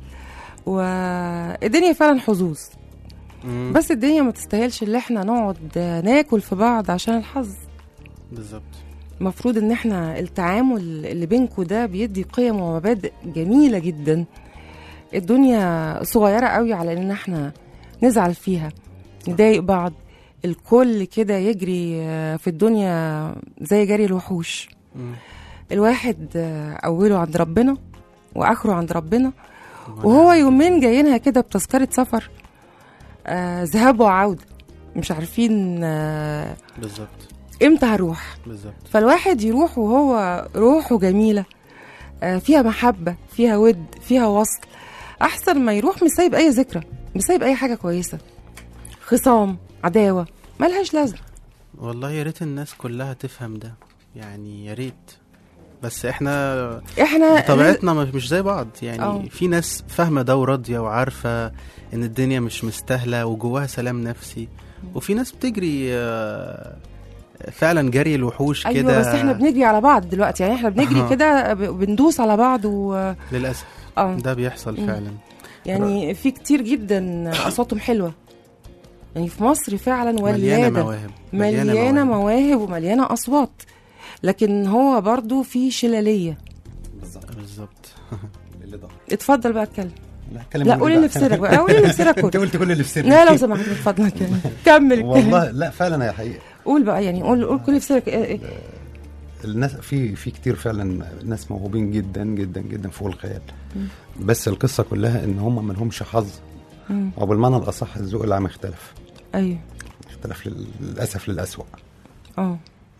والدنيا فعلا حظوظ، بس الدنيا ما تستاهلش اللي احنا نقعد ناكل في بعض عشان الحظ.
بالظبط.
المفروض ان احنا التعامل اللي بينكم ده بيدي قيم ومبادئ جميلة جدا. الدنيا صغيرة قوي على ان احنا نزعل فيها نضايق بعض. الكل كده يجري في الدنيا زي جري الوحوش. م. الواحد اوله عند ربنا واخره عند ربنا، وهو يومين جايينها كده بتذكرة سفر آه ذهاب وعودة، مش عارفين آه
بالظبط
امتى هروح.
بالظبط.
فالواحد يروح وهو روحه جميلة آه فيها محبة فيها ود فيها وصل، احسن ما يروح مش سايب اي ذكرى مش سايب اي حاجة كويسة، خصام عداوة ملهاش لازمة.
والله يا ريت الناس كلها تفهم ده، يعني يا ريت. بس احنا
احنا
طبيعتنا مش زي بعض يعني. أوه. في ناس فاهمه ده وراضيه وعارفه ان الدنيا مش مستاهله وجواها سلام نفسي، وفي ناس بتجري فعلا جري الوحوش كده.
ايوه بس احنا بنجري على بعض دلوقتي، يعني احنا بنجري كده بندوس على بعض و...
للاسف أوه. ده بيحصل فعلا.
يعني في كتير جدا اصواتهم حلوه، يعني في مصر فعلا ولياده
مليانه مواهب
مليانه, مليانة مواهب ومليانه اصوات، لكن هو برضو في شلاليه.
بالظبط
بالظبط.
اتفضل بقى اتكلم.
لا,
لا قولي اللي في سرك بقى، قولي اللي في سرك.
انت قلت كل اللي في سرك.
لا لو سمحت من فضلك يعني كمل الكلام.
والله لا فعلا يا حقيقه.
قول بقى يعني قول قول كل اللي في سرك.
الناس في في كتير فعلا ناس موهوبين جدا جدا جدا فوق الخيال، بس القصه كلها ان هم ما لهمش حظ، او بالمعنى الاصح الذوق العام اختلف.
ايوه
اختلف للاسف للاسوء.
اه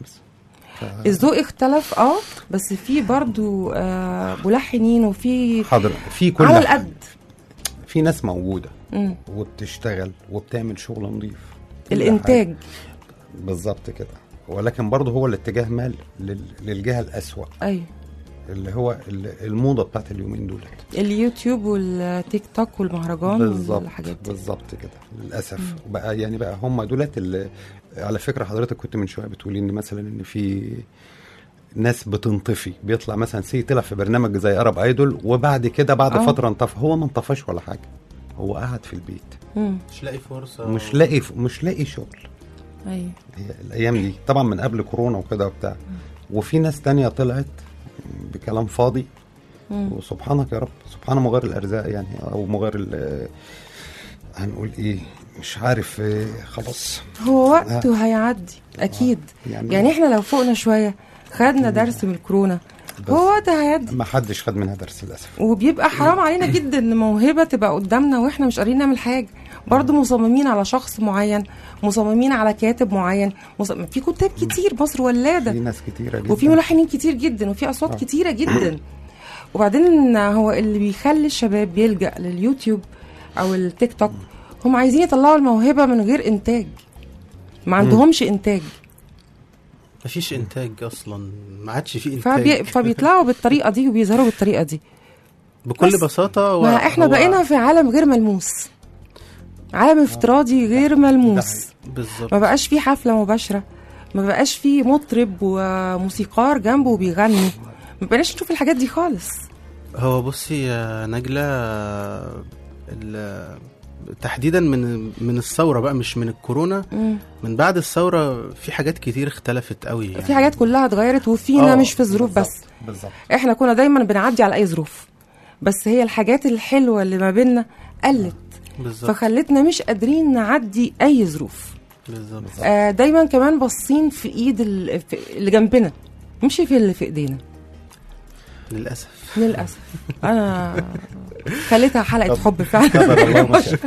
الذوق اختلف اه بس في برضو آه ملحنين وفي
حاضر في كل
على القد.
في ناس موجوده مم. وبتشتغل وبتعمل شغل نظيف،
الانتاج
بالظبط كده، ولكن برضو هو الاتجاه مال للجهه الاسوأ.
ايوه
اللي هو الموضه بتاعت اليومين دول،
اليوتيوب والتيك توك والمهرجان والحاجات دي.
بالظبط كده للاسف. مم. بقى يعني بقى هم دولت اللي على فكره حضرتك كنت من شويه بتقولي ان مثلا ان في ناس بتنطفي، بيطلع مثلا سي طلع في برنامج زي ارب ايدول وبعد كده بعد أوه. فتره انطفى. هو ما انطفاش ولا حاجه، هو قاعد في البيت
مم. مش لاقي فرصه
مش لاقي مش لاقي شغل.
ايوه
الايام دي طبعا من قبل كورونا وكده وبتاع. وفي ناس تانية طلعت بكلام فاضي. مم. وسبحانك يا رب، سبحان مغير الارزاق يعني، او مغير هنقول ايه مش عارف إيه. خلاص
هو وقته هيعدي اكيد. يعني, يعني احنا لو فوقنا شويه خدنا درس من الكورونا، هو وقتها هيعدي.
ما حدش خد منها درس للاسف،
وبيبقى حرام علينا جدا ان موهبه تبقى قدامنا واحنا مش قادرين نعمل حاجه، برضو مصممين على شخص معين، مصممين على كاتب معين، مصمم. في كتاب كتير، مصر ولاده،
في ناس كتيره جدا،
وفي ملحنين كتير جدا، وفي اصوات
آه.
كتيره جدا. وبعدين هو اللي بيخلي الشباب يلجأ لليوتيوب او التيك توك، هم عايزين يطلعوا الموهبه من غير انتاج، ما عندهمش انتاج،
مفيش انتاج اصلا، ما عادش في انتاج.
فبي... فبيطلعوا بالطريقه دي وبيظهروا بالطريقه دي
بكل
بس.
بساطه.
ما احنا
هو...
بقينا في عالم غير ملموس، عالم افتراضي غير ملموس.
بالظبط.
ما بقاش في حفله مباشره، ما بقاش في مطرب وموسيقار جنبه بيغني، ما بقناش نشوف الحاجات دي خالص.
هو بصي يا نجلة، تحديدا من من الثوره بقى، مش من الكورونا،
مم.
من بعد الثوره في حاجات كتير اختلفت قوي يعني.
في حاجات كلها اتغيرت، وفينا
آه،
مش في الظروف بس.
بالظبط.
احنا كنا دايما بنعدي على اي ظروف، بس هي الحاجات الحلوه اللي ما بيننا قلت،
بالظبط.
فخلتنا مش قادرين نعدي اي ظروف.
بالظبط.
آه دايما كمان باصين في ايد ال- في- اللي جنبنا، مش في اللي في ايدينا
للاسف.
للاسف. انا خليتها حلقه حب فعلا.
قدر الله ما شاء.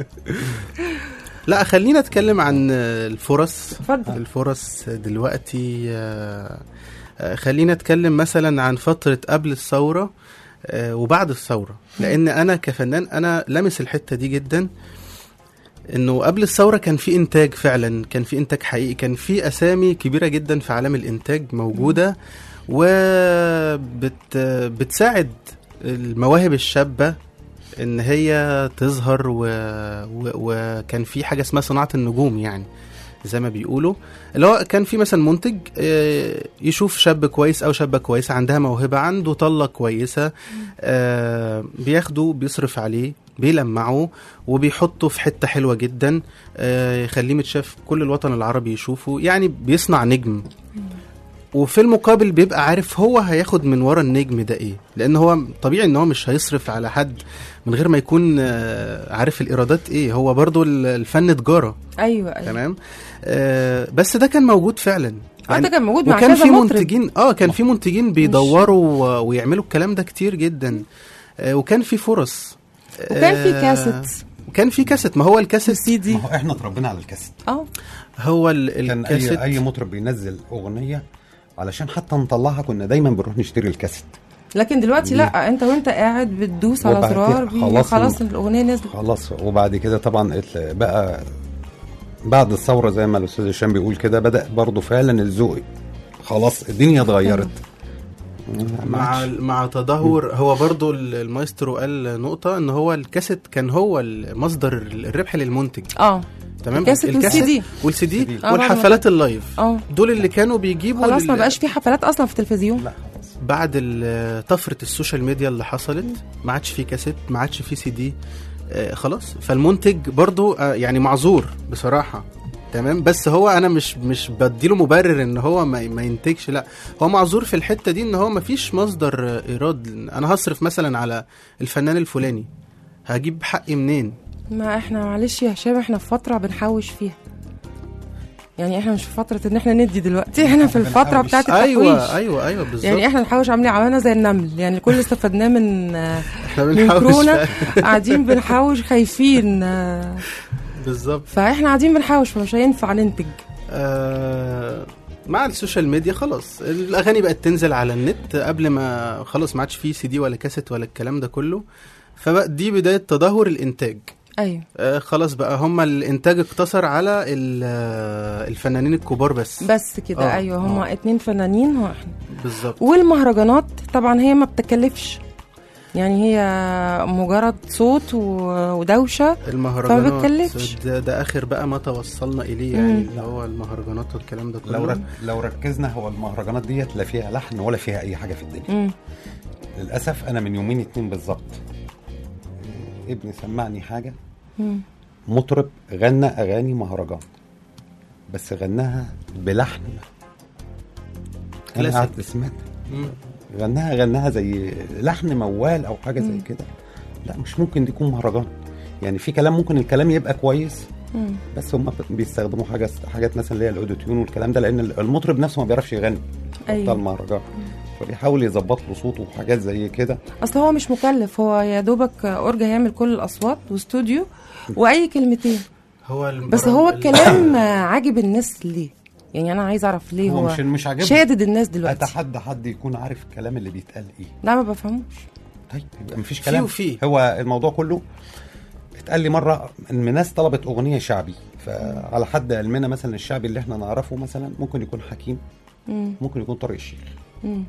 لا خلينا نتكلم عن الفرص.
اتفضل.
الفرص دلوقتي، آه، آه، خلينا نتكلم مثلا عن فترة قبل الثورة آه، وبعد الثورة، لأن أنا كفنان أنا لمس الحتة دي جدا، إنه قبل الثورة كان في إنتاج فعلا، كان في إنتاج حقيقي، كان في أسامي كبيرة جدا في عالم الإنتاج موجودة وبتساعد المواهب الشابة ان هي تظهر و... و... وكان في حاجه اسمها صناعه النجوم، يعني زي ما بيقولوا، اللي هو كان في مثلا منتج يشوف شاب كويس او شابه كويسه عندها موهبه، عنده طله كويسه، بياخده بيصرف عليه بيلمعه وبيحطه في حته حلوه جدا، يخليه متشاف كل الوطن العربي يشوفه، يعني بيصنع نجم. وفي المقابل بيبقى عارف هو هياخد من ورا النجم ده ايه، لان هو طبيعي ان هو مش هيصرف على حد من غير ما يكون عارف الايرادات ايه، هو برضو الفن تجاره.
ايوه ايوه
تمام. آه بس ده كان موجود فعلا،
يعني ده كان موجود مع
وكان
كذا
في
مطرب.
منتجين اه كان في منتجين بيدوروا ويعملوا الكلام ده كتير جدا، آه وكان في فرص،
وكان في
آه
كاسيت،
وكان في كاسيت. ما هو الكاسيت
سي دي،
ما هو احنا اتربينا على الكاسيت.
اه
هو ال-
كان
الكاسيت.
اي اي مطرب بينزل اغنيه علشان حتى نطلعها كنا دايما بنروح نشتري الكاسيت.
لكن دلوقتي
ليه؟
لا، انت وانت قاعد بتدوس على
وبعد
زرار
كده
بي-
خلاص
خلاص
ال-
الاغنيه نزلت.
خلاص. وبعد كده طبعا ات- بقى بعد الثوره زي ما الاستاذ هشام بيقول كده، بدا برضو فعلا الذوق خلاص الدنيا اتغيرت.
مع مع تدهور. هو برضو المايسترو قال نقطة، ان هو الكاسيت كان هو مصدر الربح للمنتج.
اه
تمام.
الكاسيت والسي دي.
والسي دي
والسي دي.
والحفلات اللايف،
اه
دول اللي كانوا بيجيبوا
خلاص
لل-
ما بقاش في حفلات اصلا في التلفزيون.
لا خلاص.
بعد ال- طفرة السوشيال ميديا اللي حصلت، ما عادش في كاسيت، ما عادش في سي دي، آه خلاص. فالمنتج برضو آه يعني معذور بصراحة. تمام. بس هو انا مش مش بديله مبرر ان هو ما, ما ينتجش، لا هو معذور في الحتة دي، ان هو ما فيش مصدر آه، ايراد. انا هصرف مثلا على الفنان الفلاني، هجيب حقي منين؟
ما احنا معلش يا هشام، احنا في فتره بنحوش فيها، يعني احنا مش في فتره ان احنا ندي دلوقتي، احنا في الفتره
بنحوش.
بتاعه التحويش.
ايوه ايوه ايوه بالظبط.
يعني احنا نحوش، عاملين عملنا زي النمل، يعني كل اللي استفدناه من
احنا
من
بنحاول
كورونا
فعلا.
قاعدين بنحوش خايفين،
بالظبط.
فاحنا قاعدين بنحوش، فمش هينفع ننتج.
آه مع السوشيال ميديا خلاص الاغاني بقت تنزل على النت، قبل ما خلاص ما عادش فيه سي دي ولا كاسيت ولا الكلام ده كله، فبقى دي بدايه تدهور الانتاج.
ايوه
آه خلاص بقى هم الانتاج اقتصر على ال- آه، الفنانين الكبار بس.
بس كده.
آه،
ايوه هما
آه.
اتنين فنانين واحنا.
بالظبط.
والمهرجانات طبعا هي ما بتكلفش، يعني هي مجرد صوت و- ودوشه.
المهرجانات
فما بتكلفش.
ده, ده اخر بقى ما توصلنا اليه، يعني اللي هو المهرجانات والكلام ده كله.
لو رك... لو ركزنا، هو المهرجانات ديت لا فيها لحن ولا فيها اي حاجه في الدنيا.
مم.
للاسف انا من يومين اتنين بالظبط ابني سمعني حاجه،
مم.
مطرب غنى اغاني مهرجان بس غناها بلحن انا
كلاسيك.
قعدت سمعت
مم.
غناها غناها زي لحن موال او حاجه زي كده. لا مش ممكن دي يكون مهرجان. يعني في كلام ممكن الكلام يبقى كويس،
مم.
بس هم بيستخدموا حاجه حاجات مثلا اللي هي الاوديو تيون والكلام ده، لان المطرب نفسه ما بيعرفش يغني بتاع
أيوة.
المهرجان. فبيحاول يظبط له صوته وحاجات زي كده.
اصل هو مش مكلف، هو يا دوبك اورج هيعمل كل الاصوات واستوديو واي كلمتين
هو
بس. هو الكلام عاجب الناس ليه؟ يعني انا عايز اعرف ليه هو,
هو مش مش عاجبني،
شادد الناس دلوقتي.
اتحدى حد يكون عارف الكلام اللي بيتقال ايه.
لا ما بفهموش.
طيب يبقى مفيش كلام
فيه.
هو الموضوع كله اتقال لي مره ان ناس طلبت اغنيه شعبي، فعلى حد علمنا مثلا الشعبي اللي احنا نعرفه مثلا ممكن يكون حكيم،
مم.
ممكن يكون طارق الشيخ.
مم.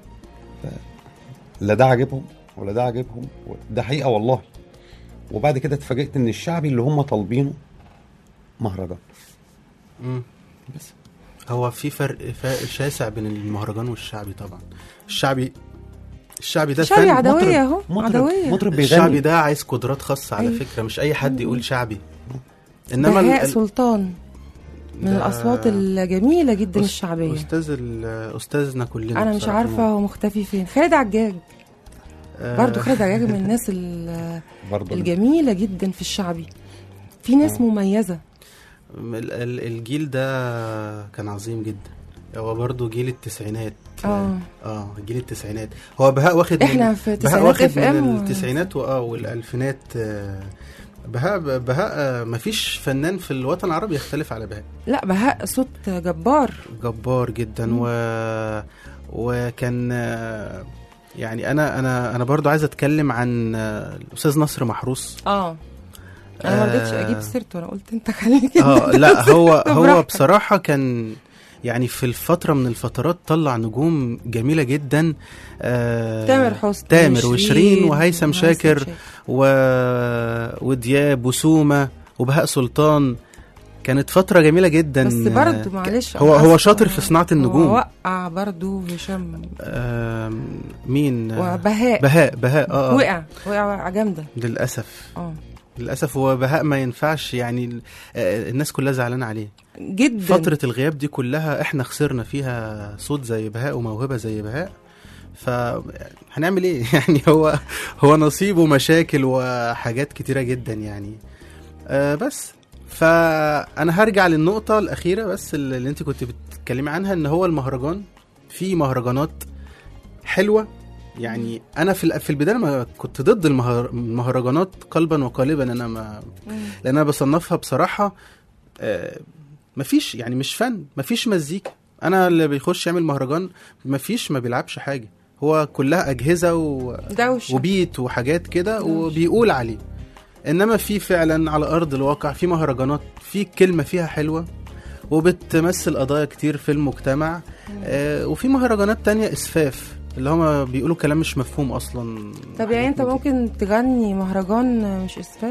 لا ده عاجبهم ولا ده عاجبهم، ده حقيقه والله. وبعد كده اتفاجئت ان الشعبي اللي هم طالبينه مهرجان.
مم.
بس
هو في فرق فرق شاسع بين المهرجان والشعبي طبعا. الشعبي الشعبي ده
شعبي
فن
عدوية اهو،
مطرب
عدوية.
مطرب بيغني.
الشعبي ده عايز قدرات خاصة على
أيوة.
فكرة، مش أي حد يقول شعبي. إنما
بهاء
ال-
سلطان من الأصوات الجميلة جدا
أس-
الشعبية.
أستاذ ال- أستاذنا كلنا
أنا مش
بصراحة.
عارفة هو مختفي فين. خالد عجاج
آه،
برضو، خالد عجاج من الناس ال-
برضه
الجميلة جدا في الشعبي. في ناس مميزة.
ال- ال- الجيل ده كان عظيم جدا. هو برضو جيل التسعينات.
اه
اه جيل التسعينات. هو بهاء واخد
احنا
من
في
بهاء
تسعينات
واخد
اف ام
من
و-
التسعينات واه والالفينات. آه، بهاء بهاء آه، مفيش فنان في الوطن العربي يختلف على بهاء.
لا بهاء صوت جبار.
جبار جدا.
مم.
و وكان آه، يعني انا انا انا برضو عايز اتكلم عن آه، الاستاذ نصر محروس.
اه انا ما رضيتش
آه.
اجيب سيرته، انا قلت انت خليك
اه لا هو هو
براحتك.
بصراحة كان يعني في الفترة من الفترات طلع نجوم جميلة جدا. آه
تامر حسني،
تامر وشيرين وهيثم
وهيثم
شاكر
شاكر.
و... ودياب وسومة وبهاء سلطان. كانت فترة جميلة جدا.
بس برضه معلش
هو
أنا
هو
آسفة.
شاطر في صناعة النجوم.
هو وقع برضه هشام
آه مين؟
وبهاء
بهاء بهاء اه
وقع وقع وقع جامدة.
للأسف
اه
للأسف هو بهاء ما ينفعش يعني. آه الناس كلها زعلانة عليه
جدا.
فترة الغياب دي كلها احنا خسرنا فيها صوت زي بهاء وموهبة زي بهاء. فهنعمل ايه يعني؟ هو هو نصيبه مشاكل وحاجات كتيرة جدا يعني. آه بس فانا هرجع للنقطة الأخيرة بس اللي انت كنت بتتكلمي عنها، ان هو المهرجان في مهرجانات حلوة يعني. انا في في البداية ما كنت ضد المهر- المهرجانات قلبا وقالبا. انا ما لان انا بصنفها بصراحة آه مفيش يعني مش فن، مفيش مزيكا. انا اللي بيخش يعمل مهرجان مفيش ما بيلعبش حاجه، هو كلها اجهزه و...
دوشة.
وبيت وحاجات كده
دوشة.
وبيقول عليه. انما في فعلا على ارض الواقع في مهرجانات في كلمه فيها حلوه وبتمثل قضايا كتير في المجتمع. آه وفي مهرجانات تانية اسفاف اللي هما بيقولوا كلام مش مفهوم اصلا.
طب يعني انت ممكن تغني مهرجان مش اسفاف؟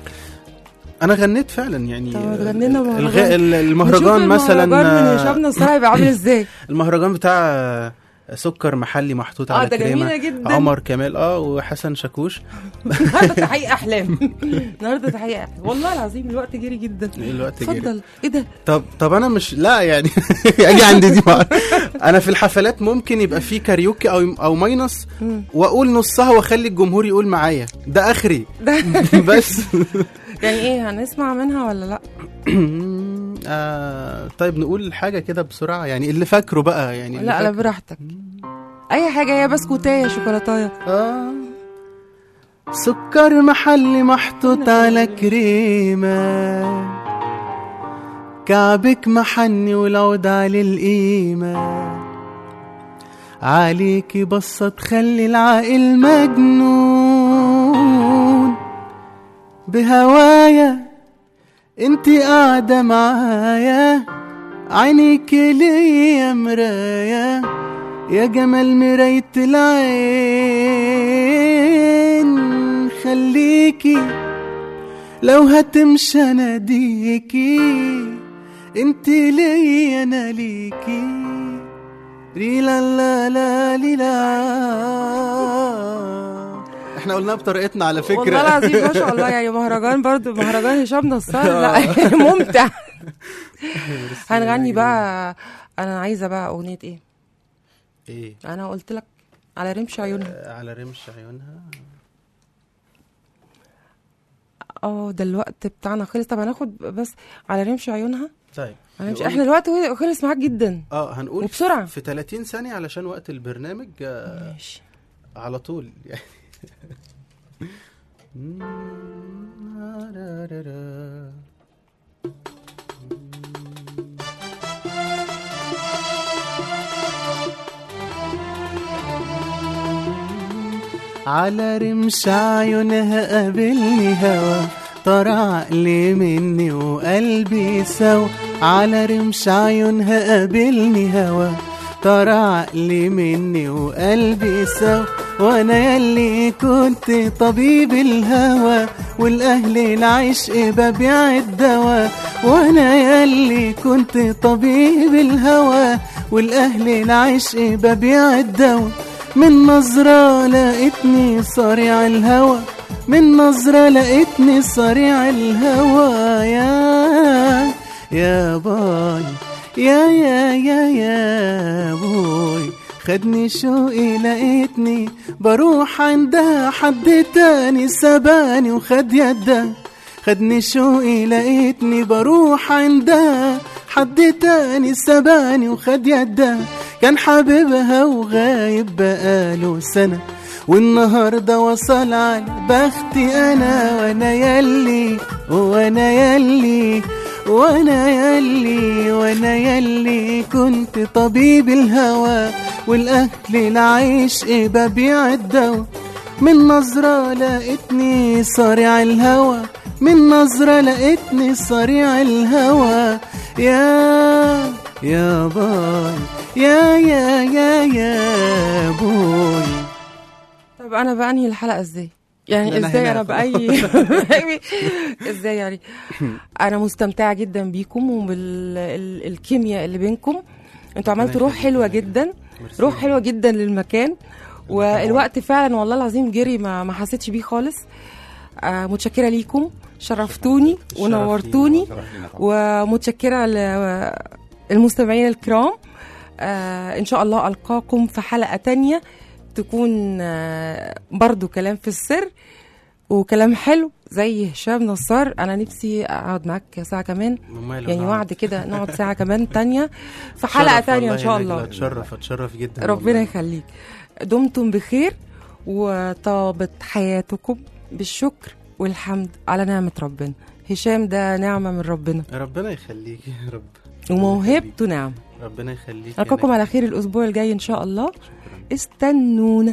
انا غنيت فعلا يعني.
طب غنينا مهرجان.
الغ... المهرجان مثلا
المهرجان من هشام نصار هيبقى عامل ازاي؟
المهرجان بتاع سكر محلي محطوط
اه
على
ده
كريمه،
جميله جدا.
عمر كمال اه وحسن شاكوش.
النهارده تحقيق احلام. النهارده تحقيق احلام والله العظيم. الوقت جري جدا.
الوقت جري.
اتفضل. ايه ده؟
طب طب انا مش لا يعني اجي عندي دي بقى. انا في الحفلات ممكن يبقى في كاريوكي او او ماينس واقول نصها واخلي الجمهور يقول معايا، ده اخري. بس
يعني ايه هنسمع منها ولا لا؟
آه طيب نقول حاجه كده بسرعه يعني اللي فاكره بقى يعني.
لا لا
فاكره.
براحتك. اي حاجه، هي بسكوتايه شوكولاتايه.
آه سكر محلي محطوط على كريمة، كعبك محني والعود على القيمة، عليكي بصة تخلي العقل مجنون، بهوايا انتي قاعدة معايا، عينيكي ليا مرايا، يا جمال مراية العين، خليكي لو هتمشي اناديكي، انتي ليا انا ليكي، ريلا لا لا ليلا. احنا قلناها بطريقتنا على فكرة.
والله العظيم ما شاء الله. يعني مهرجان برضو مهرجان هشام نصار لا ممتع. هنغني بقى. انا عايزة بقى اغنية ايه؟
ايه؟
انا قلت لك على رمش عيونها.
على رمش عيونها.
اه ده الوقت بتاعنا خلص. طب هناخد بس على رمش عيونها.
طيب
أنا مش
نقول-
احنا الوقت خلص معاك جدا.
اه هنقول
وبسرعة.
في ثلاثين ثانية علشان وقت البرنامج آه
ماشي.
على طول يعني. على رمش عيونها قابلني هوا طار عقلي مني وقلبي سوا. على رمش عيونها قابلني هوا طار عقلي مني وقلبي سوا. وانا يلي كنت طبيب الهوى والاهل العشق ببيع الدواء. وانا يلي كنت طبيب الهوى والاهل العشق ببيع الدواء. من نظرة لقيتني صريع الهوى من نظرة لقيتني صريع الهوى. يا يا باي يا يا يا يا بوي خدني شوقي لقيتني بروح عندها. حد تاني سباني وخد يدها. خدني شوقي لقيتني بروح عندها. حد تاني سباني وخد يدها. كان حبيبها وغايب بقاله سنة والنهاردة وصل على بختي أنا. وانا يلي وانا يلي وانا يلي وانا يلي كنت طبيب الهوى والاهل العشق ببيع الدواء. من نظرة لقيتني صريع الهوى من نظرة لقيتني صريع الهوى. يا يا باي يا يا يا يا بوي.
طب انا بانهي الحلقه ازاي يعني؟
أنا
ازاي
هنا
انا باي ازاي يعني؟ انا مستمتعه جدا بيكم وبالكيمياء اللي بينكم. انتوا عملتوا روح حلوه جدا روح حلوه جدا للمكان. والوقت فعلا والله العظيم جري ما ما حسيتش بيه خالص. آه متشكره ليكم شرفتوني ونورتوني. ومتشكره للمستمعين الكرام. آه إن شاء الله ألقاكم في حلقة تانية تكون آه برضو كلام في السر وكلام حلو زي هشام نصار. أنا نفسي أقعد معاك ساعة كمان يعني وعد كده نقعد ساعة كمان تانية في حلقة تانية إن شاء الله.
أتشرف أتشرف جدا
ربنا يخليك. دمتم بخير وطابت حياتكم بالشكر والحمد على نعمة ربنا. هشام ده نعمة من ربنا.
ربنا يخليك يا رب.
وموهبته نعم.
ربنا يخليك.
ألقاكم على خير الأسبوع الجاي إن شاء الله. استنونا.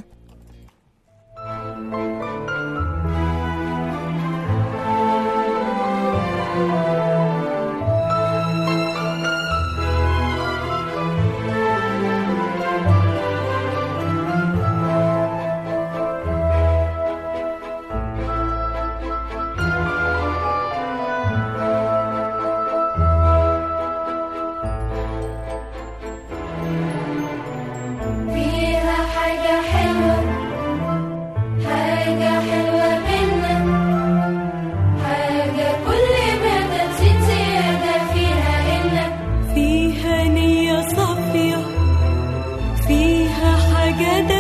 حاجة